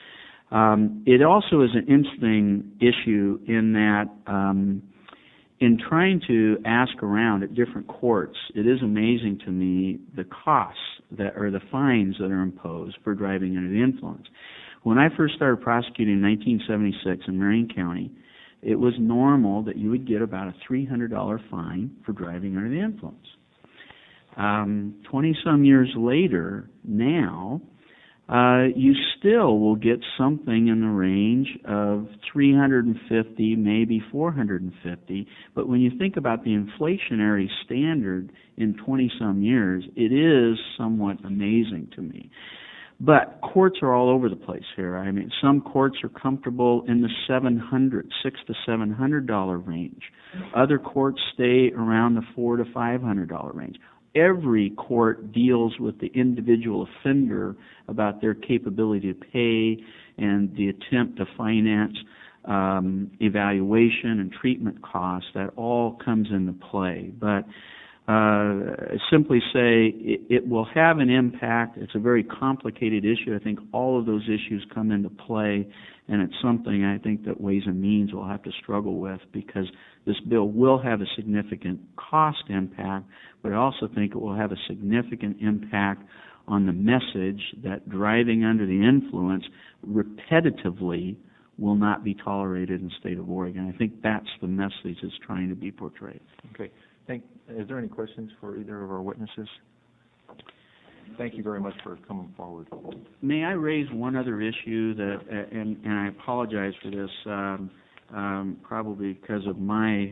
It also is an interesting issue in that in trying to ask around at different courts, it is amazing to me the costs that or the fines that are imposed for driving under the influence. When I first started prosecuting in 1976 in Marion County, it was normal that you would get about a $300 fine for driving under the influence. 20-some years later, now, you still will get something in the range of $350, maybe $450. But when you think about the inflationary standard in 20-some years, it is somewhat amazing to me. But courts are all over the place here. I mean, some courts are comfortable in the $600 to $700 range. Other courts stay around the $400 to $500 range. Every court deals with the individual offender about their capability to pay and the attempt to finance evaluation and treatment costs. That all comes into play. But simply say it will have an impact. It's a very complicated issue. I think all of those issues come into play, and it's something I think that Ways and Means will have to struggle with, because this bill will have a significant cost impact, but I also think it will have a significant impact on the message that driving under the influence repetitively will not be tolerated in the state of Oregon. I think that's the message that's trying to be portrayed. Okay. Is there any questions for either of our witnesses? Thank you very much for coming forward. May I raise one other issue that, and I apologize for this, probably because of my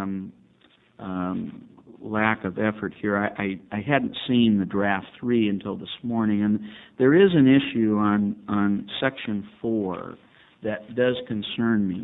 lack of effort here. I hadn't seen the draft 3 until this morning, and there is an issue on Section 4 that does concern me.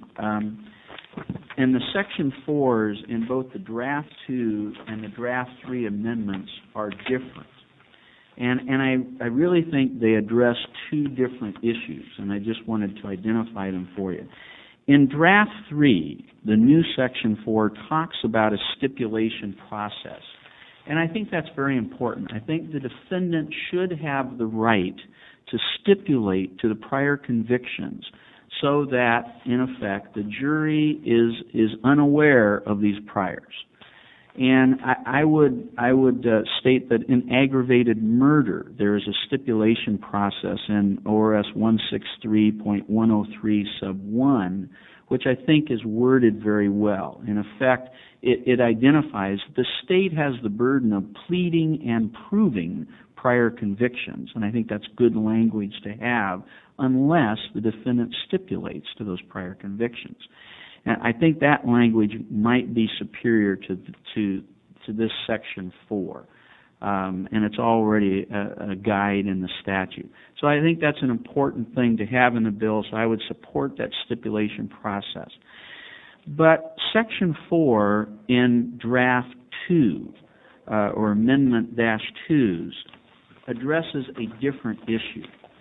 And the Section 4s in both the Draft 2 and the Draft 3 amendments are different. And I really think they address two different issues, and I just wanted to identify them for you. In Draft 3, the new Section 4 talks about a stipulation process, and I think that's very important. I think the defendant should have the right to stipulate to the prior convictions so that, in effect, the jury is unaware of these priors. And I would state that in aggravated murder, there is a stipulation process in ORS 163.103 sub 1, which I think is worded very well. In effect, it identifies the state has the burden of pleading and proving prior convictions, and I think that's good language to have unless the defendant stipulates to those prior convictions. And I think that language might be superior to this Section 4, and it's already a guide in the statute. So I think that's an important thing to have in the bill, so I would support that stipulation process. But Section 4 in Draft 2, or Amendment -2s, addresses a different issue.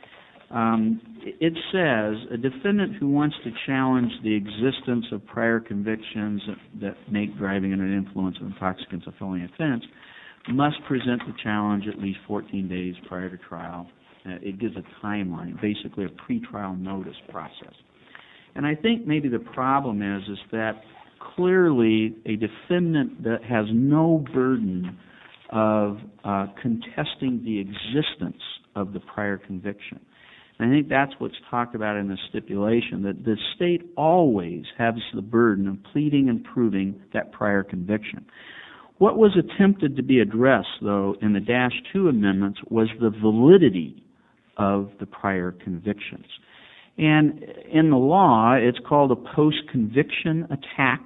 It says a defendant who wants to challenge the existence of prior convictions that make driving under the influence of intoxicants a felony offense must present the challenge at least 14 days prior to trial. It gives a timeline, basically a pretrial notice process. And I think maybe the problem is that clearly a defendant that has no burden of contesting the existence of the prior conviction. And I think that's what's talked about in the stipulation, that the state always has the burden of pleading and proving that prior conviction. What was attempted to be addressed, though, in the -2 amendments was the validity of the prior convictions. And in the law, it's called a post-conviction attack.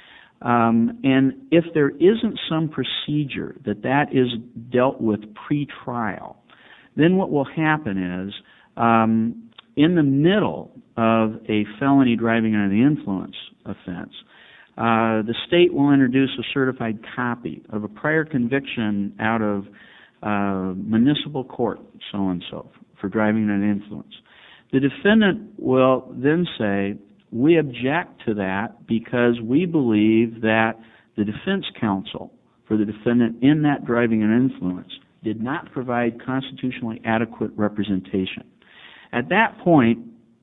And if there isn't some procedure that is dealt with pre-trial, then what will happen is, in the middle of a felony driving under the influence offense, the state will introduce a certified copy of a prior conviction out of municipal court, so-and-so, for driving under the influence. The defendant will then say, we object to that because we believe that the defense counsel for the defendant in that driving under influence did not provide constitutionally adequate representation. At that point,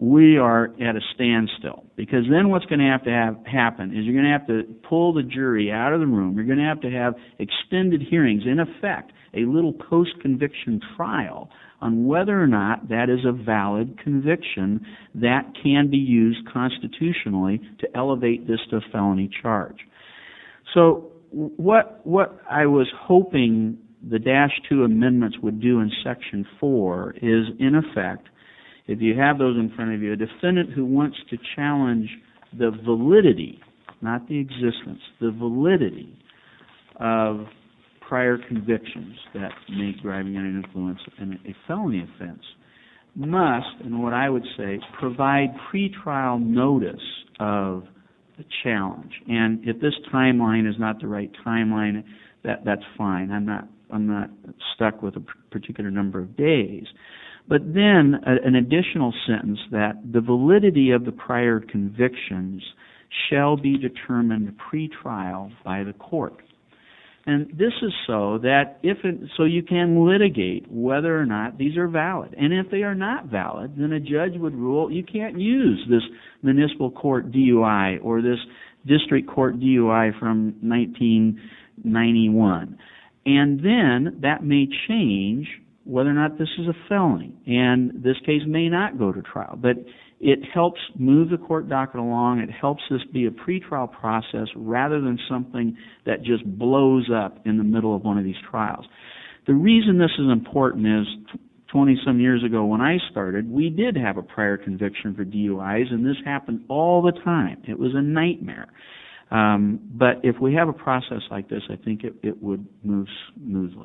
we are at a standstill, because then what's going to have happen is you're going to have to pull the jury out of the room. You're going to have extended hearings, in effect, a little post-conviction trial on whether or not that is a valid conviction that can be used constitutionally to elevate this to a felony charge. So what I was hoping the -2 amendments would do in Section 4 is, in effect, if you have those in front of you, a defendant who wants to challenge the validity, not the existence, the validity of prior convictions that make driving under influence a felony offense must, and what I would say, provide pretrial notice of the challenge. And if this timeline is not the right timeline, that's fine. I'm not stuck with a particular number of days. But then an additional sentence that the validity of the prior convictions shall be determined pre-trial by the court. And this is so that so you can litigate whether or not these are valid. And if they are not valid, then a judge would rule you can't use this municipal court DUI or this district court DUI from 1991. And then that may change whether or not this is a felony, and this case may not go to trial. But it helps move the court docket along. It helps this be a pretrial process rather than something that just blows up in the middle of one of these trials. The reason this is important is 20-some years ago when I started, we did have a prior conviction for DUIs, and this happened all the time. It was a nightmare. But if we have a process like this, I think it would move smoothly.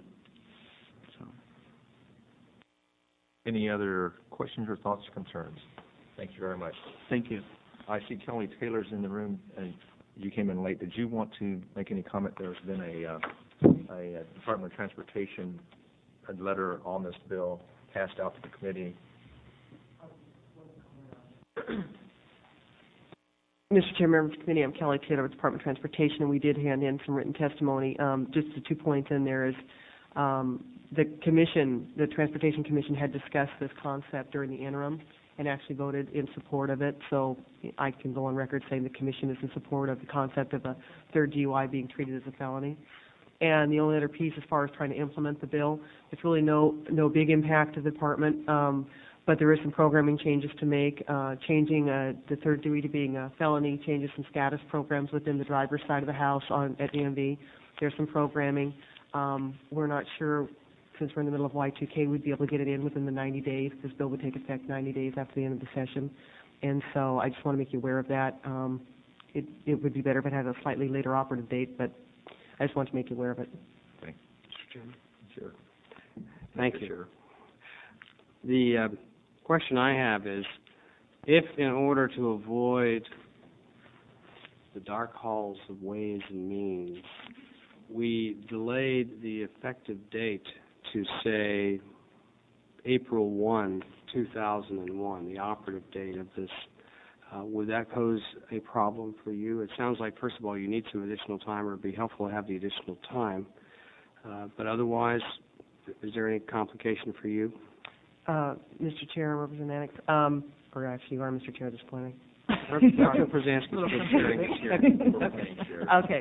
Any other questions or thoughts or concerns? Thank you very much. Thank you. I see Kelly Taylor's in the room, and you came in late. Did you want to make any comment? There's been a Department of Transportation letter on this bill passed out to the committee. Mr. Chair, members of the committee, I'm Kelly Taylor with Department of Transportation, and we did hand in some written testimony. Just the 2 points in there is the Transportation Commission had discussed this concept during the interim and actually voted in support of it. So I can go on record saying the Commission is in support of the concept of a third DUI being treated as a felony. And the only other piece as far as trying to implement the bill, it's really no big impact to the department, but there is some programming changes to make, changing the third DUI to being a felony, changes some status programs within the driver's side of the house at DMV. There's some programming. We're not sure, since we're in the middle of Y2K, we'd be able to get it in within the 90 days. This bill would take effect 90 days after the end of the session. And so I just want to make you aware of that. It would be better if it had a slightly later operative date, but I just want to make you aware of it. Okay. Mr. Chairman. Sure. Thank you. Sure. The question I have is, if in order to avoid the dark halls of ways and means, we delayed the effective date to, say, April 1, 2001, the operative date of this, would that pose a problem for you? It sounds like, first of all, you need some additional time, or it would be helpful to have the additional time. But otherwise, is there any complication for you? Mr. Chair, Representative Annex, or actually you are Mr. Chair at this point. Representative Brzezinski is chairing this year. Okay.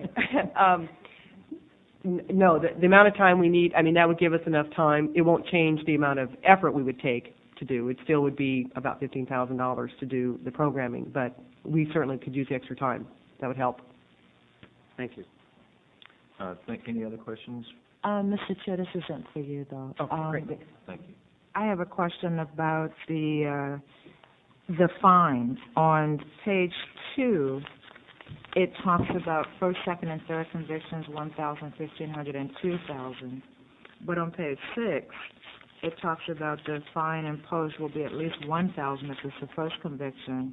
No, the amount of time we need, that would give us enough time. It won't change the amount of effort we would take to do. It still would be about $15,000 to do the programming, but we certainly could use the extra time. That would help. Thank you. Any other questions? Mr. Chair, this isn't for you, though. Oh, great. Thank you. I have a question about the fines. On page 2, it talks about first, second, and third convictions, 1,000, 1,500, and 2,000. But on page 6, it talks about the fine imposed will be at least 1,000 if it's the first conviction,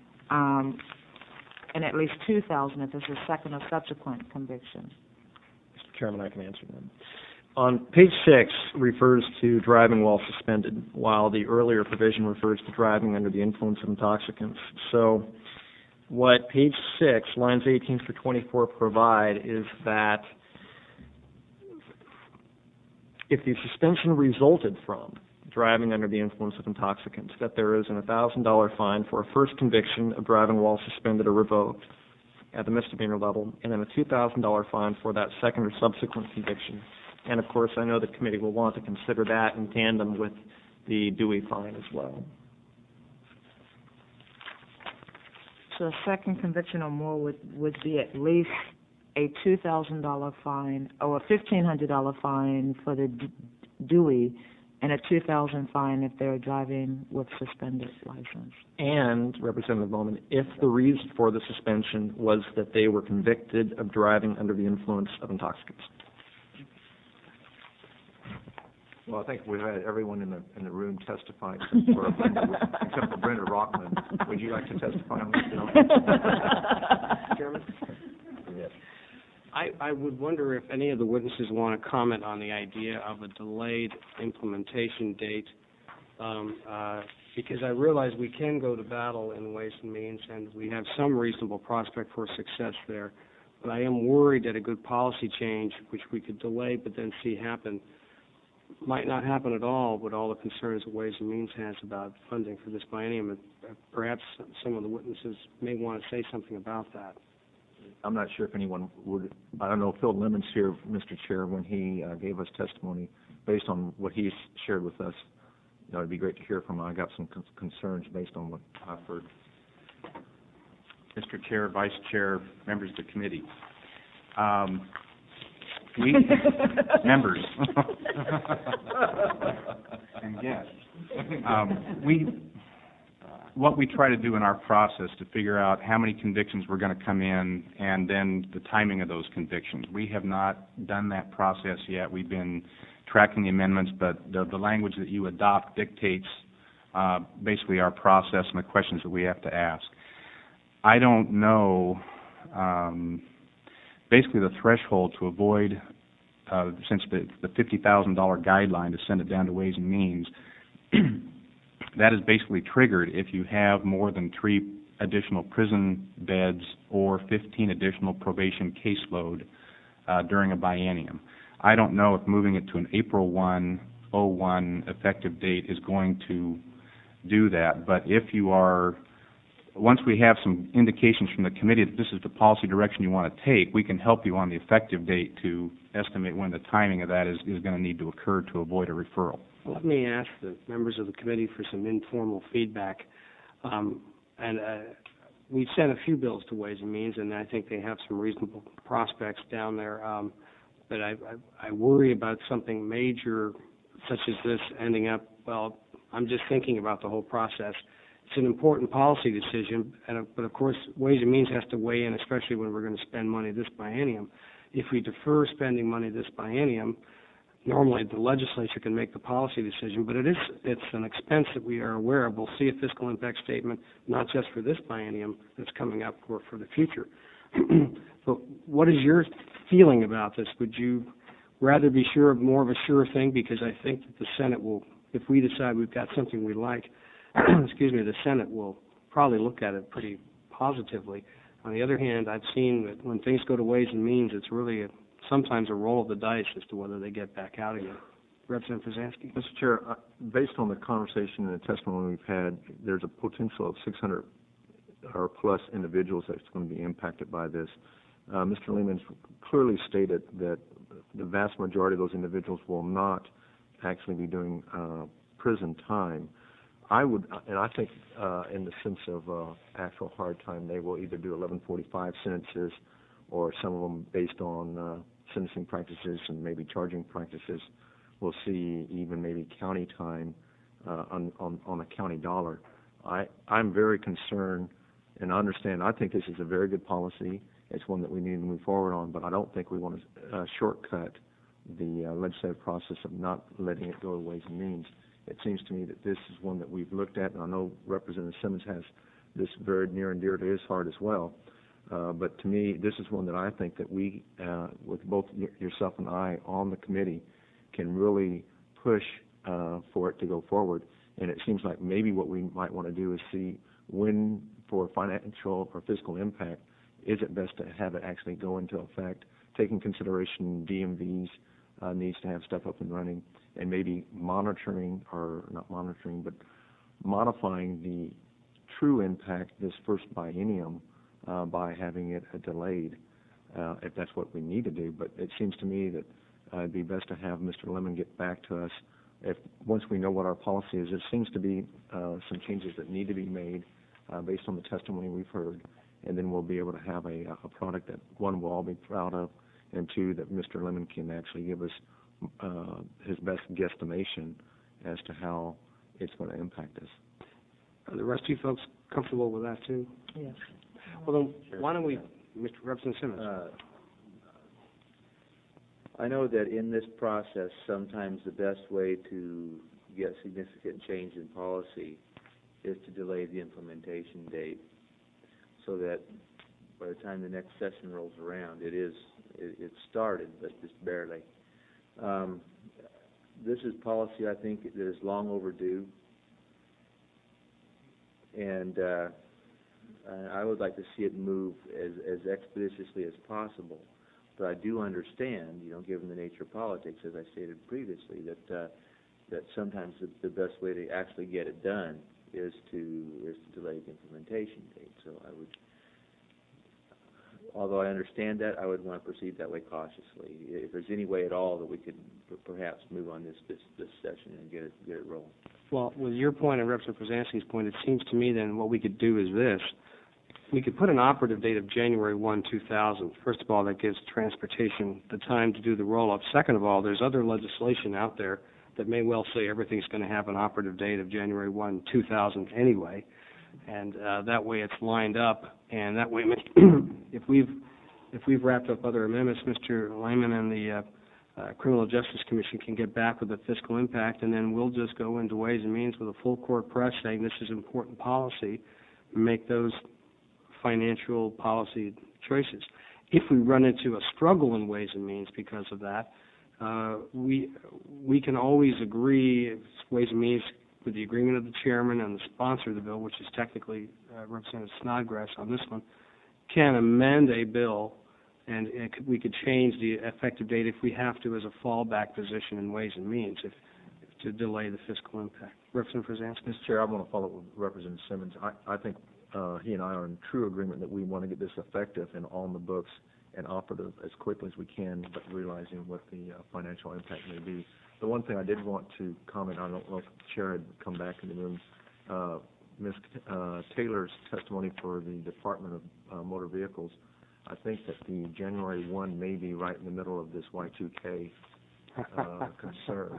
and at least 2,000 if it's the second or subsequent conviction. Mr. Chairman, I can answer that. On page 6 refers to driving while suspended, while the earlier provision refers to driving under the influence of intoxicants. So what page 6, lines 18 through 24 provide is that if the suspension resulted from driving under the influence of intoxicants, that there is a $1,000 fine for a first conviction of driving while suspended or revoked at the misdemeanor level, and then a $2,000 fine for that second or subsequent conviction. And of course, I know the committee will want to consider that in tandem with the Dewey fine as well. So a second conviction or more would be at least a $2,000 fine or a $1,500 fine for the Dewey, and a $2,000 fine if they're driving with suspended license. And, Representative Bowman, if the reason for the suspension was that they were convicted of driving under the influence of intoxicants. Well, I think we've had everyone in the room testify except for Brenda Rockman. Would you like to testify on this bill? Chairman? Yes. I would wonder if any of the witnesses want to comment on the idea of a delayed implementation date, because I realize we can go to battle in Ways and Means, and we have some reasonable prospect for success there. But I am worried that a good policy change, which we could delay but then see happen, might not happen at all with all the concerns that Ways and Means has about funding for this biennium. And perhaps some of the witnesses may want to say something about that. I'm not sure if anyone would. I don't know if Phil Lemon's here, Mr. Chair, when he gave us testimony based on what he's shared with us. It'd be great to hear from him. I got some concerns based on what I've heard. Mr. Chair, Vice Chair, members of the committee. We members and guests. What we try to do in our process to figure out how many convictions we're going to come in and then the timing of those convictions. We have not done that process yet. We've been tracking the amendments, but the language that you adopt dictates basically our process and the questions that we have to ask. I don't know basically the threshold to avoid, since the $50,000 guideline to send it down to Ways and Means, that is basically triggered if you have more than 3 additional prison beds or 15 additional probation caseload during a biennium. I don't know if moving it to an April 1, 01 effective date is going to do that, but if you are, once we have some indications from the committee that this is the policy direction you want to take, we can help you on the effective date to estimate when the timing of that is going to need to occur to avoid a referral. Let me ask the members of the committee for some informal feedback. We've sent a few bills to Ways and Means, and I think they have some reasonable prospects down there. But I worry about something major such as this ending up, well, I'm just thinking about the whole process. It's an important policy decision, but of course Ways and Means has to weigh in, especially when we're going to spend money this biennium. If we defer spending money this biennium, normally the legislature can make the policy decision, but it's an expense that we are aware of. We'll see a fiscal impact statement, not just for this biennium that's coming up, or for the future. But what is your feeling about this? Would you rather be sure of more of a sure thing? Because I think that the Senate will, if we decide we've got something we like, the Senate will probably look at it pretty positively. On the other hand, I've seen that when things go to Ways and Means, it's really sometimes a roll of the dice as to whether they get back out again. Representative Brzezinski. Mr. Chair, based on the conversation and the testimony we've had, there's a potential of 600 or plus individuals that's going to be impacted by this. Mr. Lehman's clearly stated that the vast majority of those individuals will not actually be doing prison time. I think in the sense of actual hard time, they will either do 1145 sentences, or some of them based on sentencing practices and maybe charging practices. We'll see even maybe county time on a county dollar. I'm very concerned, and I understand. I think this is a very good policy. It's one that we need to move forward on, but I don't think we want to shortcut the legislative process of not letting it go to Ways and Means. It seems to me that this is one that we've looked at, and I know Representative Simmons has this very near and dear to his heart as well. But to me, this is one that I think that we, with both yourself and I on the committee, can really push for it to go forward. And it seems like maybe what we might want to do is see when, for financial or fiscal impact, is it best to have it actually go into effect, taking consideration DMVs needs to have stuff up and running, and maybe monitoring, or not monitoring, but modifying the true impact this first biennium by having it delayed, if that's what we need to do. But it seems to me that it'd be best to have Mr. Lemon get back to us once we know what our policy is. There seems to be some changes that need to be made based on the testimony we've heard, and then we'll be able to have a product that, one, we'll all be proud of, and two, that Mr. Lemon can actually give us his best guesstimation as to how it's going to impact us. Are the rest of you folks comfortable with that too? Yes. Well, then, why don't we, Mr. Representative Simmons? I know that in this process, sometimes the best way to get significant change in policy is to delay the implementation date, so that by the time the next session rolls around, it's started, but just barely. This is policy, I think, that is long overdue, and I would like to see it move as expeditiously as possible. But I do understand, given the nature of politics, as I stated previously, that sometimes the best way to actually get it done is to delay the implementation date. So although I understand that, I would want to proceed that way cautiously. If there's any way at all that we could perhaps move on this session and get it rolling. Well, with your point and Representative Krasansky's point, it seems to me then what we could do is this. We could put an operative date of January 1, 2000. First of all, that gives transportation the time to do the roll-up. Second of all, there's other legislation out there that may well say everything's going to have an operative date of January 1, 2000 anyway. And that way it's lined up. And that way, if we've wrapped up other amendments, Mr. Lehman and the Criminal Justice Commission can get back with the fiscal impact, and then we'll just go into Ways and Means with a full court press saying this is important policy, and make those financial policy choices. If we run into a struggle in Ways and Means because of that, we can always agree, Ways and Means, with the agreement of the chairman and the sponsor of the bill, which is technically Representative Snodgrass on this one, can amend a bill, and we could change the effective date if we have to as a fallback position in Ways and Means to delay the fiscal impact. Representative Krasansky. Mr. Chair, I want to follow up with Representative Simmons. I think he and I are in true agreement that we want to get this effective and on the books and operative as quickly as we can, but realizing what the financial impact may be. The one thing I did want to comment, I don't know if the chair had come back in the room, Ms. Taylor's testimony for the Department of Motor Vehicles, I think that the January 1 may be right in the middle of this Y2K concern.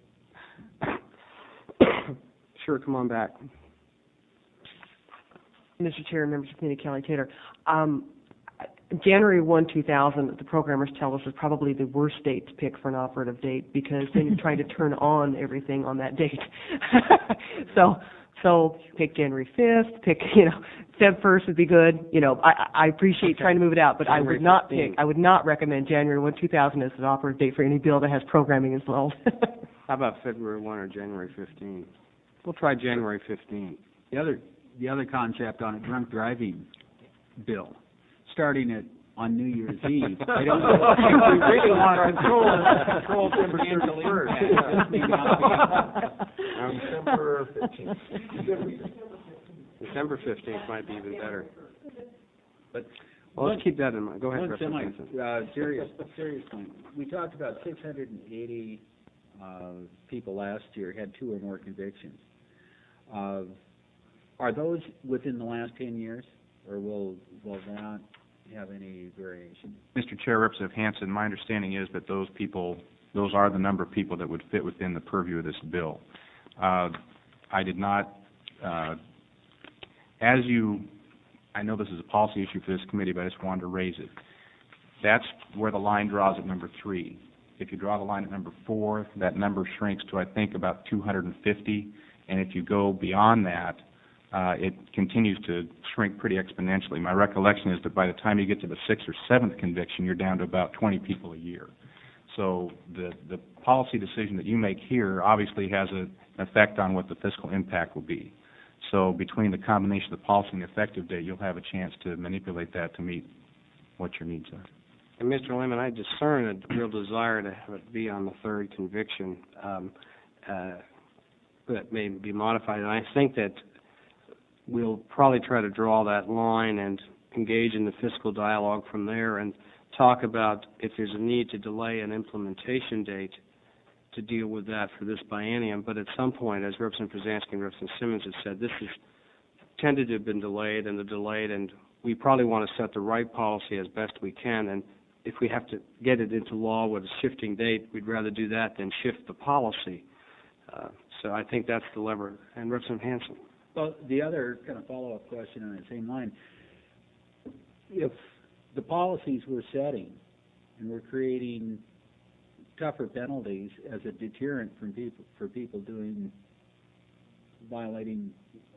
Sure, come on back. Mr. Chair and members of the committee, Kelly Taylor. January 1, 2000, the programmers tell us, is probably the worst date to pick for an operative date, because then you're trying to turn on everything on that date. So pick January 5th, pick, Feb 1st would be good. I appreciate trying to move it out, but I would not recommend January 1, 2000 as an operative date for any bill that has programming installed. How about February 1 or January 15? We'll try January 15. The other concept on a drunk driving bill, starting it on New Year's Eve. I don't know if we really want to control December 31st. December 15th might be even better. But let's keep that in mind. Go ahead, Representative. Serious point. We talked about 680 people last year had 2 or more convictions. Are those within the last 10 years, or will that have any variation? Mr. Chair, Representative Hansen, my understanding is that those are the number of people that would fit within the purview of this bill. I did not, I know this is a policy issue for this committee, but I just wanted to raise it. That's where the line draws at number 3. If you draw the line at number 4, that number shrinks to, I think, about 250, and if you go beyond that, it continues to shrink pretty exponentially. My recollection is that by the time you get to the 6th or 7th conviction, you're down to about 20 people a year. So the policy decision that you make here obviously has an effect on what the fiscal impact will be. So between the combination of the policy and the effective date, you'll have a chance to manipulate that to meet what your needs are. And Mr. Lemon, I discern a real desire to have it be on the third conviction, that may be modified. And I think that we'll probably try to draw that line and engage in the fiscal dialogue from there and talk about if there's a need to delay an implementation date to deal with that for this biennium. But at some point, as Representative Brzezinski and Representative Simmons have said, this has tended to have been delayed, and we probably want to set the right policy as best we can. And if we have to get it into law with a shifting date, we'd rather do that than shift the policy. So I think that's the lever. And Representative Hansen. Well, the other kind of follow-up question on that same line, if the policies we're setting and we're creating tougher penalties as a deterrent for people violating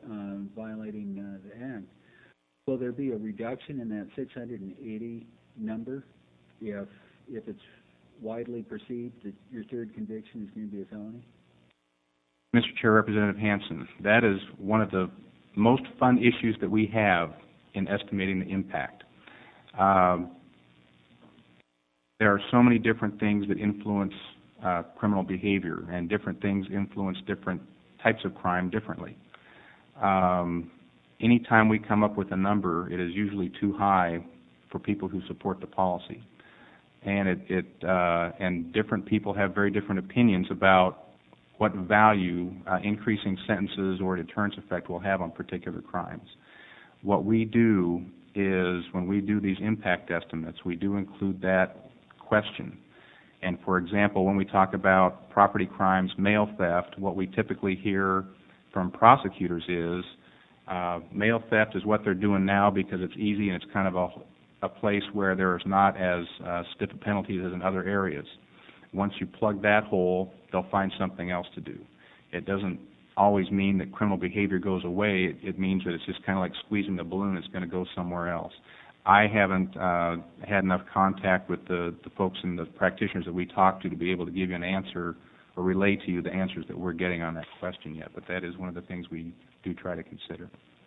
the act, will there be a reduction in that 680 number if it's widely perceived that your third conviction is going to be a felony? Mr. Chair, Representative Hansen, that is one of the most fun issues that we have in estimating the impact. There are so many different things that influence criminal behavior, and different things influence different types of crime differently. Anytime we come up with a number, it is usually too high for people who support the policy, and and different people have very different opinions about what value increasing sentences or deterrence effect will have on particular crimes. What we do is, when we do these impact estimates, we do include that question. And for example, when we talk about property crimes, mail theft, what we typically hear from prosecutors is mail theft is what they're doing now because it's easy and it's kind of a place where there's not as stiff a penalties as in other areas. Once you plug that hole, they'll find something else to do. It doesn't always mean that criminal behavior goes away. It means that it's just kind of like squeezing the balloon. It's going to go somewhere else. I haven't had enough contact with the folks and the practitioners that we talk to be able to give you an answer or relay to you the answers that we're getting on that question yet. But that is one of the things we do try to consider.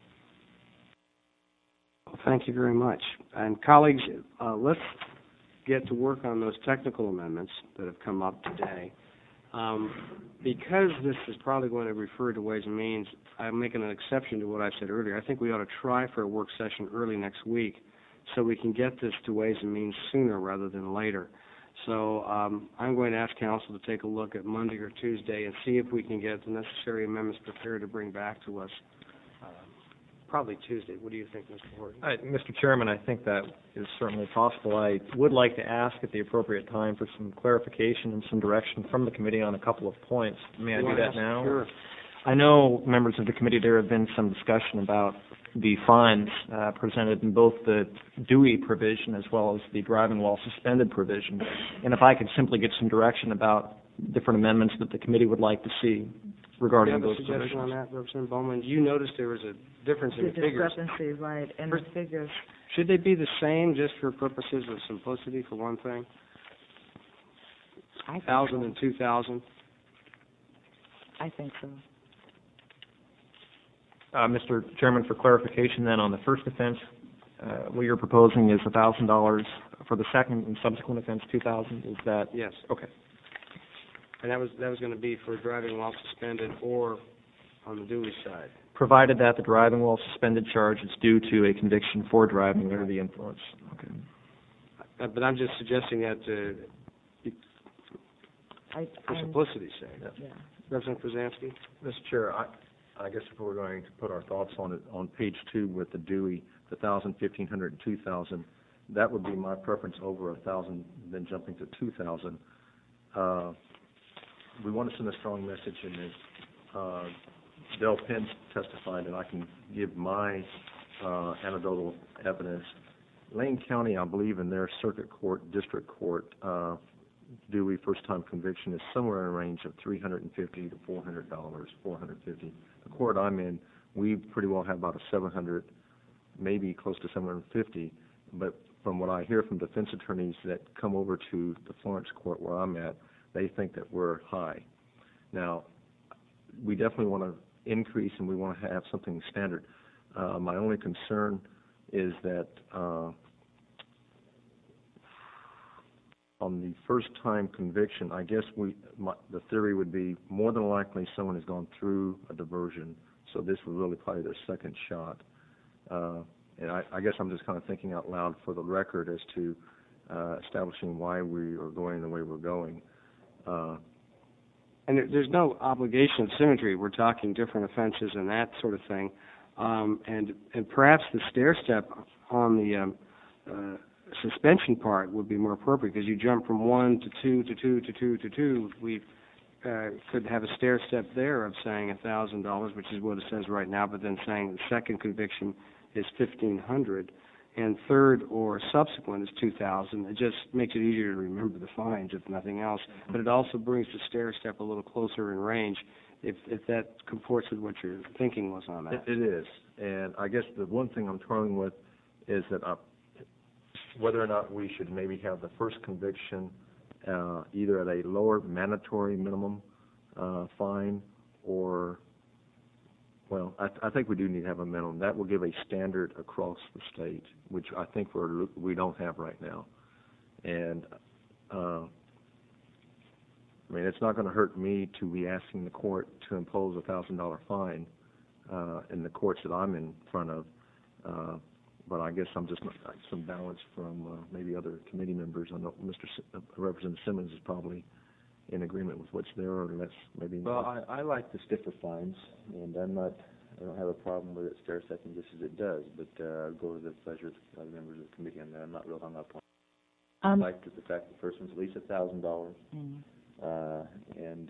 Well, thank you very much. And colleagues, let's get to work on those technical amendments that have come up today. Because this is probably going to refer to Ways and Means, I'm making an exception to what I said earlier. I think we ought to try for a work session early next week so we can get this to Ways and Means sooner rather than later. So I'm going to ask Council to take a look at Monday or Tuesday and see if we can get the necessary amendments prepared to bring back to us. Probably Tuesday. What do you think, Mr. Horton? Mr. Chairman, I think that is certainly possible. I would like to ask at the appropriate time for some clarification and some direction from the committee on a couple of points. May I do that now? Sure. I know, members of the committee, there have been some discussion about the fines presented in both the Dewey provision as well as the driving while suspended provision. And if I could simply get some direction about different amendments that the committee would like to see regarding those provisions. Do you have a suggestion on that, Representative Bowman? You noticed there was a difference in the figures. Discrepancy, right, in the figures. Should they be the same just for purposes of simplicity, for one thing? 1,000 and 2,000? I think so. Mr. Chairman, for clarification then, on the first offense, what you're proposing is $1,000. For the second and subsequent offense, $2,000. Is that? Yes. Okay. And that was going to be for driving while suspended or on the Dewey side? Provided that the driving while suspended charge is due to a conviction for driving under the influence. Okay. But I'm just suggesting that for simplicity's sake. Yeah. Representative Brzezinski? Mr. Chair, I guess if we're going to put our thoughts on it, on page 2 with the Dewey, the 1,000, 1,500, and 2,000, that would be my preference over 1,000, then jumping to 2,000. We want to send a strong message in this. Del Penn testified, and I can give my anecdotal evidence. Lane County, I believe, in their circuit court, district court, Dewey first-time conviction is somewhere in a range of $350 to $400, $450. The court I'm in, we pretty well have about a 700, maybe close to 750. But from what I hear from defense attorneys that come over to the Florence court where I'm at, they think that we're high. Now, we definitely want to increase and we want to have something standard. My only concern is that on the first-time conviction, I guess the theory would be more than likely someone has gone through a diversion, so this was really probably their second shot. And I guess I'm just kind of thinking out loud for the record as to establishing why we are going the way we're going. And there's no obligation of symmetry. We're talking different offenses and that sort of thing. And perhaps the stair step on the suspension part would be more appropriate, because you jump from 1 to 2 to 2 to 2 to 2. We could have a stair step there of saying $1,000, which is what it says right now, but then saying the second conviction is $1,500, and third or subsequent is $2,000. It just makes it easier to remember the fines, if nothing else. But it also brings the stair step a little closer in range, if that comports with what your thinking was on that. It is, and I guess the one thing I'm toying with is that whether or not we should maybe have the first conviction either at a lower mandatory minimum fine, or, well, I think we do need to have a minimum. That will give a standard across the state, which I think we don't have right now. And I mean, it's not going to hurt me to be asking the court to impose a $1,000 fine in the courts that I'm in front of. But I guess I'm just some balance from maybe other committee members. I know Representative Simmons is probably in agreement with what's there, or let's maybe. Well, I like the stiffer fines, and I don't have a problem with it stair stepping just as it does, but I'll go to the pleasure of the other members of the committee on that. I'm not real hung up on it. I like the fact that the first one's at least $1,000, and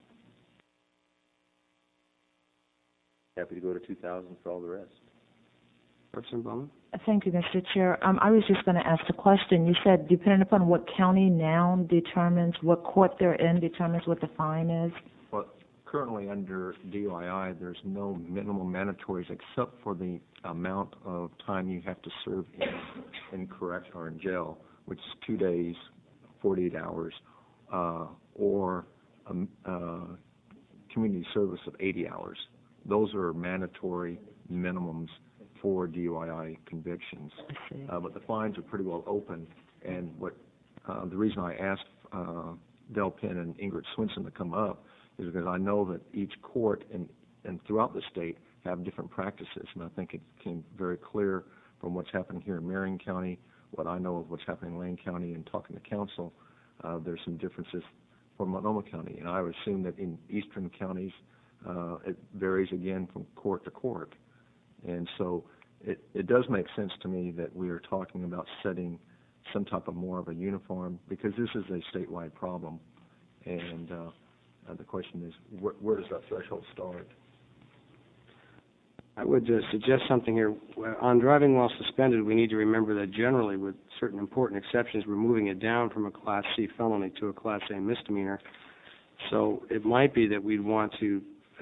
happy to go to $2,000 for all the rest. Representative Bowman? Thank you, Mr. Chair. I was just going to ask the question. You said depending upon what county now determines, what court they're in determines what the fine is? Well, currently under DOII, there's no minimum mandatories except for the amount of time you have to serve in correction or in jail, which is 2 days, 48 hours, or community service of 80 hours. Those are mandatory minimums for DOII convictions. But the fines are pretty well open, and the reason I asked Del Penn and Ingrid Swinson to come up is because I know that each court and throughout the state have different practices, and I think it became very clear from what's happening here in Marion County, what I know of what's happening in Lane County, and talking to council, there's some differences for Multnomah County, and I would assume that in eastern counties it varies again from court to court. And so it does make sense to me that we are talking about setting some type of more of a uniform, because this is a statewide problem. And the question is, where does that threshold start? I would suggest something here. On driving while suspended, we need to remember that generally, with certain important exceptions, we're moving it down from a Class C felony to a Class A misdemeanor. So it might be that we'd want to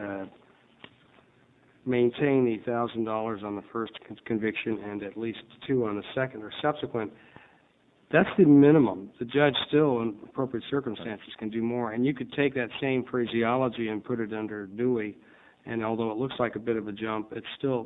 maintain the $1,000 on the first conviction and at least $2,000 on the second or subsequent. That's the minimum. The judge still, in appropriate circumstances, can do more. And you could take that same phraseology and put it under Dewey, and although it looks like a bit of a jump, it's still,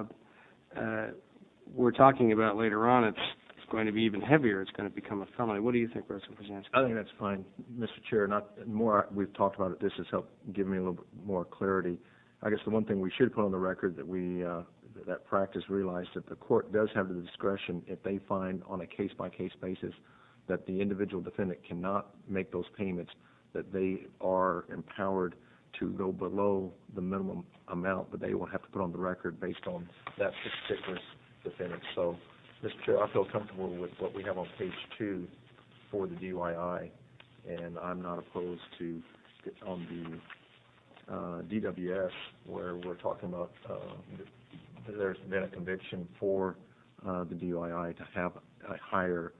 we're talking about later on, it's going to be even heavier. It's going to become a felony. What do you think, Representative Brzezinski? I think that's fine, Mr. Chair. We've talked about it. This has helped give me a little bit more clarity. I guess the one thing we should put on the record that that practice realized that the court does have the discretion, if they find on a case-by-case basis that the individual defendant cannot make those payments, that they are empowered to go below the minimum amount, but they will have to put on the record based on that particular defendant. So, Mr. Chair, I feel comfortable with what we have on page 2 for the DUII, and I'm not opposed to on the DWS, where we're talking about there's been a conviction for the DUII to have a higher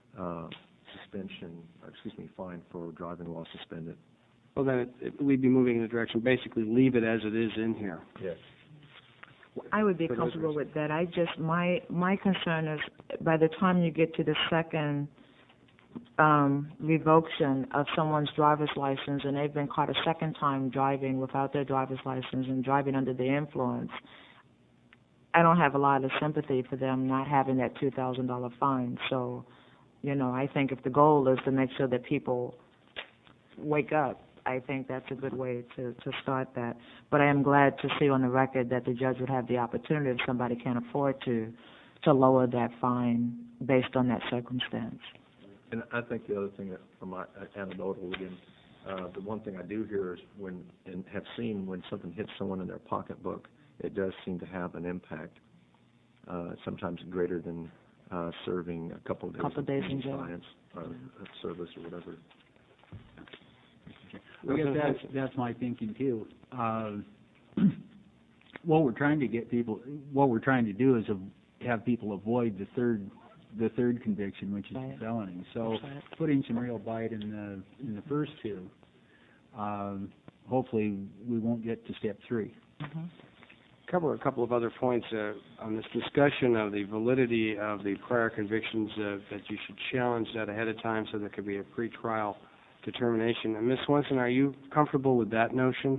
fine for driving while suspended. Well, then we'd be moving in the direction, basically leave it as it is in here. Yes. I would be comfortable with that. My concern is by the time you get to the second revocation of someone's driver's license and they've been caught a second time driving without their driver's license and driving under the influence, I don't have a lot of sympathy for them not having that $2,000 fine. So I think if the goal is to make sure that people wake up, I think that's a good way to start that. But I am glad to see on the record that the judge would have the opportunity, if somebody can't afford to lower that fine based on that circumstance. And I think the other thing that, from my anecdotal again, the one thing I do hear is and have seen when something hits someone in their pocketbook, it does seem to have an impact, sometimes greater than serving a couple of days in jail, science or service or whatever. I guess that's my thinking too. What we're trying to do is have people avoid the third conviction, which is the felony. So putting some real bite in the first two, hopefully we won't get to step 3. Mm-hmm. Cover a couple of other points on this discussion of the validity of the prior convictions, that you should challenge that ahead of time so there could be a pretrial determination. And Ms. Swenson, are you comfortable with that notion?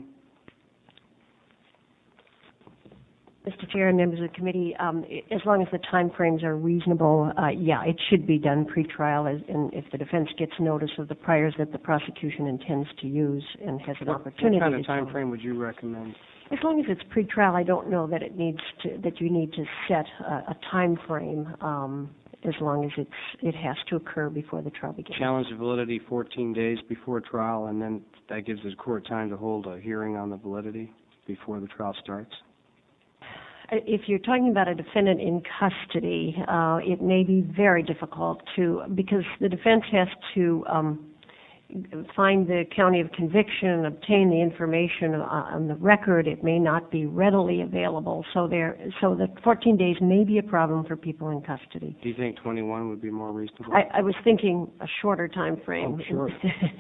Mr. Chair and members of the committee, as long as the time frames are reasonable, it should be done pretrial, and if the defense gets notice of the priors that the prosecution intends to use and has an opportunity. What kind of time frame would you recommend? As long as it's pretrial, I don't know that you need to set a time frame. As long as it has to occur before the trial begins. Challenge the validity 14 days before trial, and then that gives the court time to hold a hearing on the validity before the trial starts? If you're talking about a defendant in custody, it may be very difficult because the defense has to find the county of conviction, obtain the information on the record. It may not be readily available, so the 14 days may be a problem for people in custody. Do you think 21 would be more reasonable? I was thinking a shorter time frame. Oh, sure.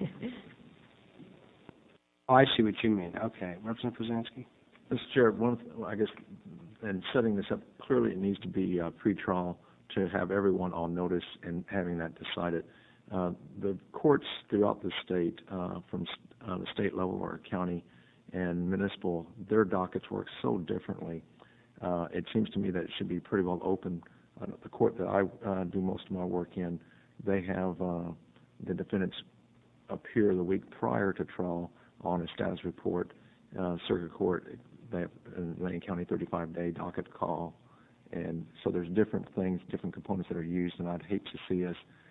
I see what you mean. Okay. Representative Brzezinski? Mr. Chair, I guess, in setting this up, clearly it needs to be pretrial to have everyone on notice and having that decided. The courts throughout the state, from the state level or county and municipal, their dockets work so differently. It seems to me that it should be pretty well open. The court that I do most of my work in, they have the defendants appear the week prior to trial on a status report. Circuit court, they have Lane County 35-day docket call. And so there's different things, different components that are used, and I'd hate to see us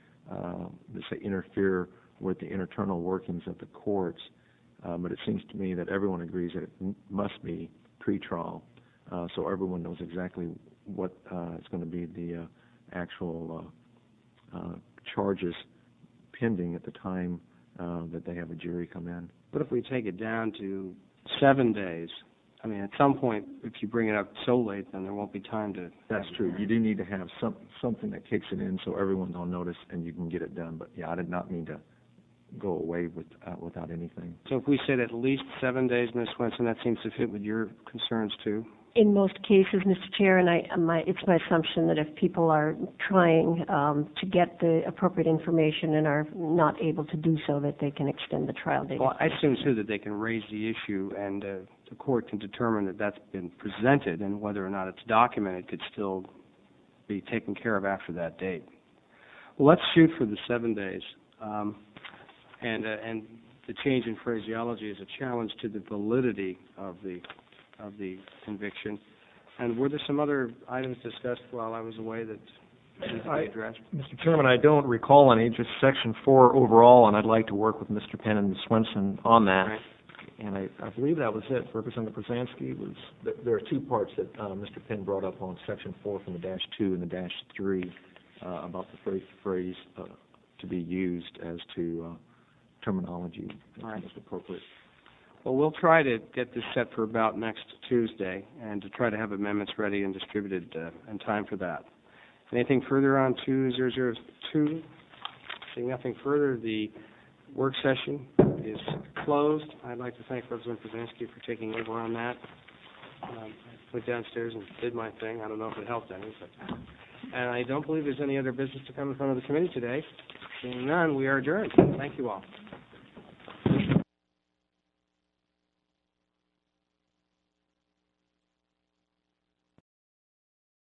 interfere with the internal workings of the courts, but it seems to me that everyone agrees that it must be pre-trial, so everyone knows exactly what is going to be the actual charges pending at the time that they have a jury come in. But if we take it down to 7 days, I mean, at some point, if you bring it up so late, then there won't be time to... That's true. You do need to have something that kicks it in so everyone's on notice and you can get it done. But, I did not mean to go away without anything. So if we said at least 7 days, Ms. Swenson, that seems to fit with your concerns, too? In most cases, Mr. Chair, and it's my assumption that if people are trying to get the appropriate information and are not able to do so, that they can extend the trial date. Well, I assume, too, that they can raise the issue and the court can determine that that's been presented, and whether or not it's documented could still be taken care of after that date. Well, let's shoot for the 7 days. And the change in phraseology is a challenge to the validity of the conviction. And were there some other items discussed while I was away that needed to be addressed? Mr. Chairman, I don't recall any, just Section 4 overall, and I'd like to work with Mr. Penn and Ms. Swenson on that. Right. And I believe that was it. Representative Brzezinski was... There are two parts that Mr. Penn brought up on Section 4 from the -2 and the -3 about the phrase to be used as to terminology that's most appropriate. Well, we'll try to get this set for about next Tuesday and to try to have amendments ready and distributed in time for that. Anything further on 2002? Seeing nothing further, the work session is closed. I'd like to thank Representative Brzezinski for taking over on that. I went downstairs and did my thing. I don't know if it helped any, and I don't believe there's any other business to come in front of the committee today. Seeing none, we are adjourned. Thank you all.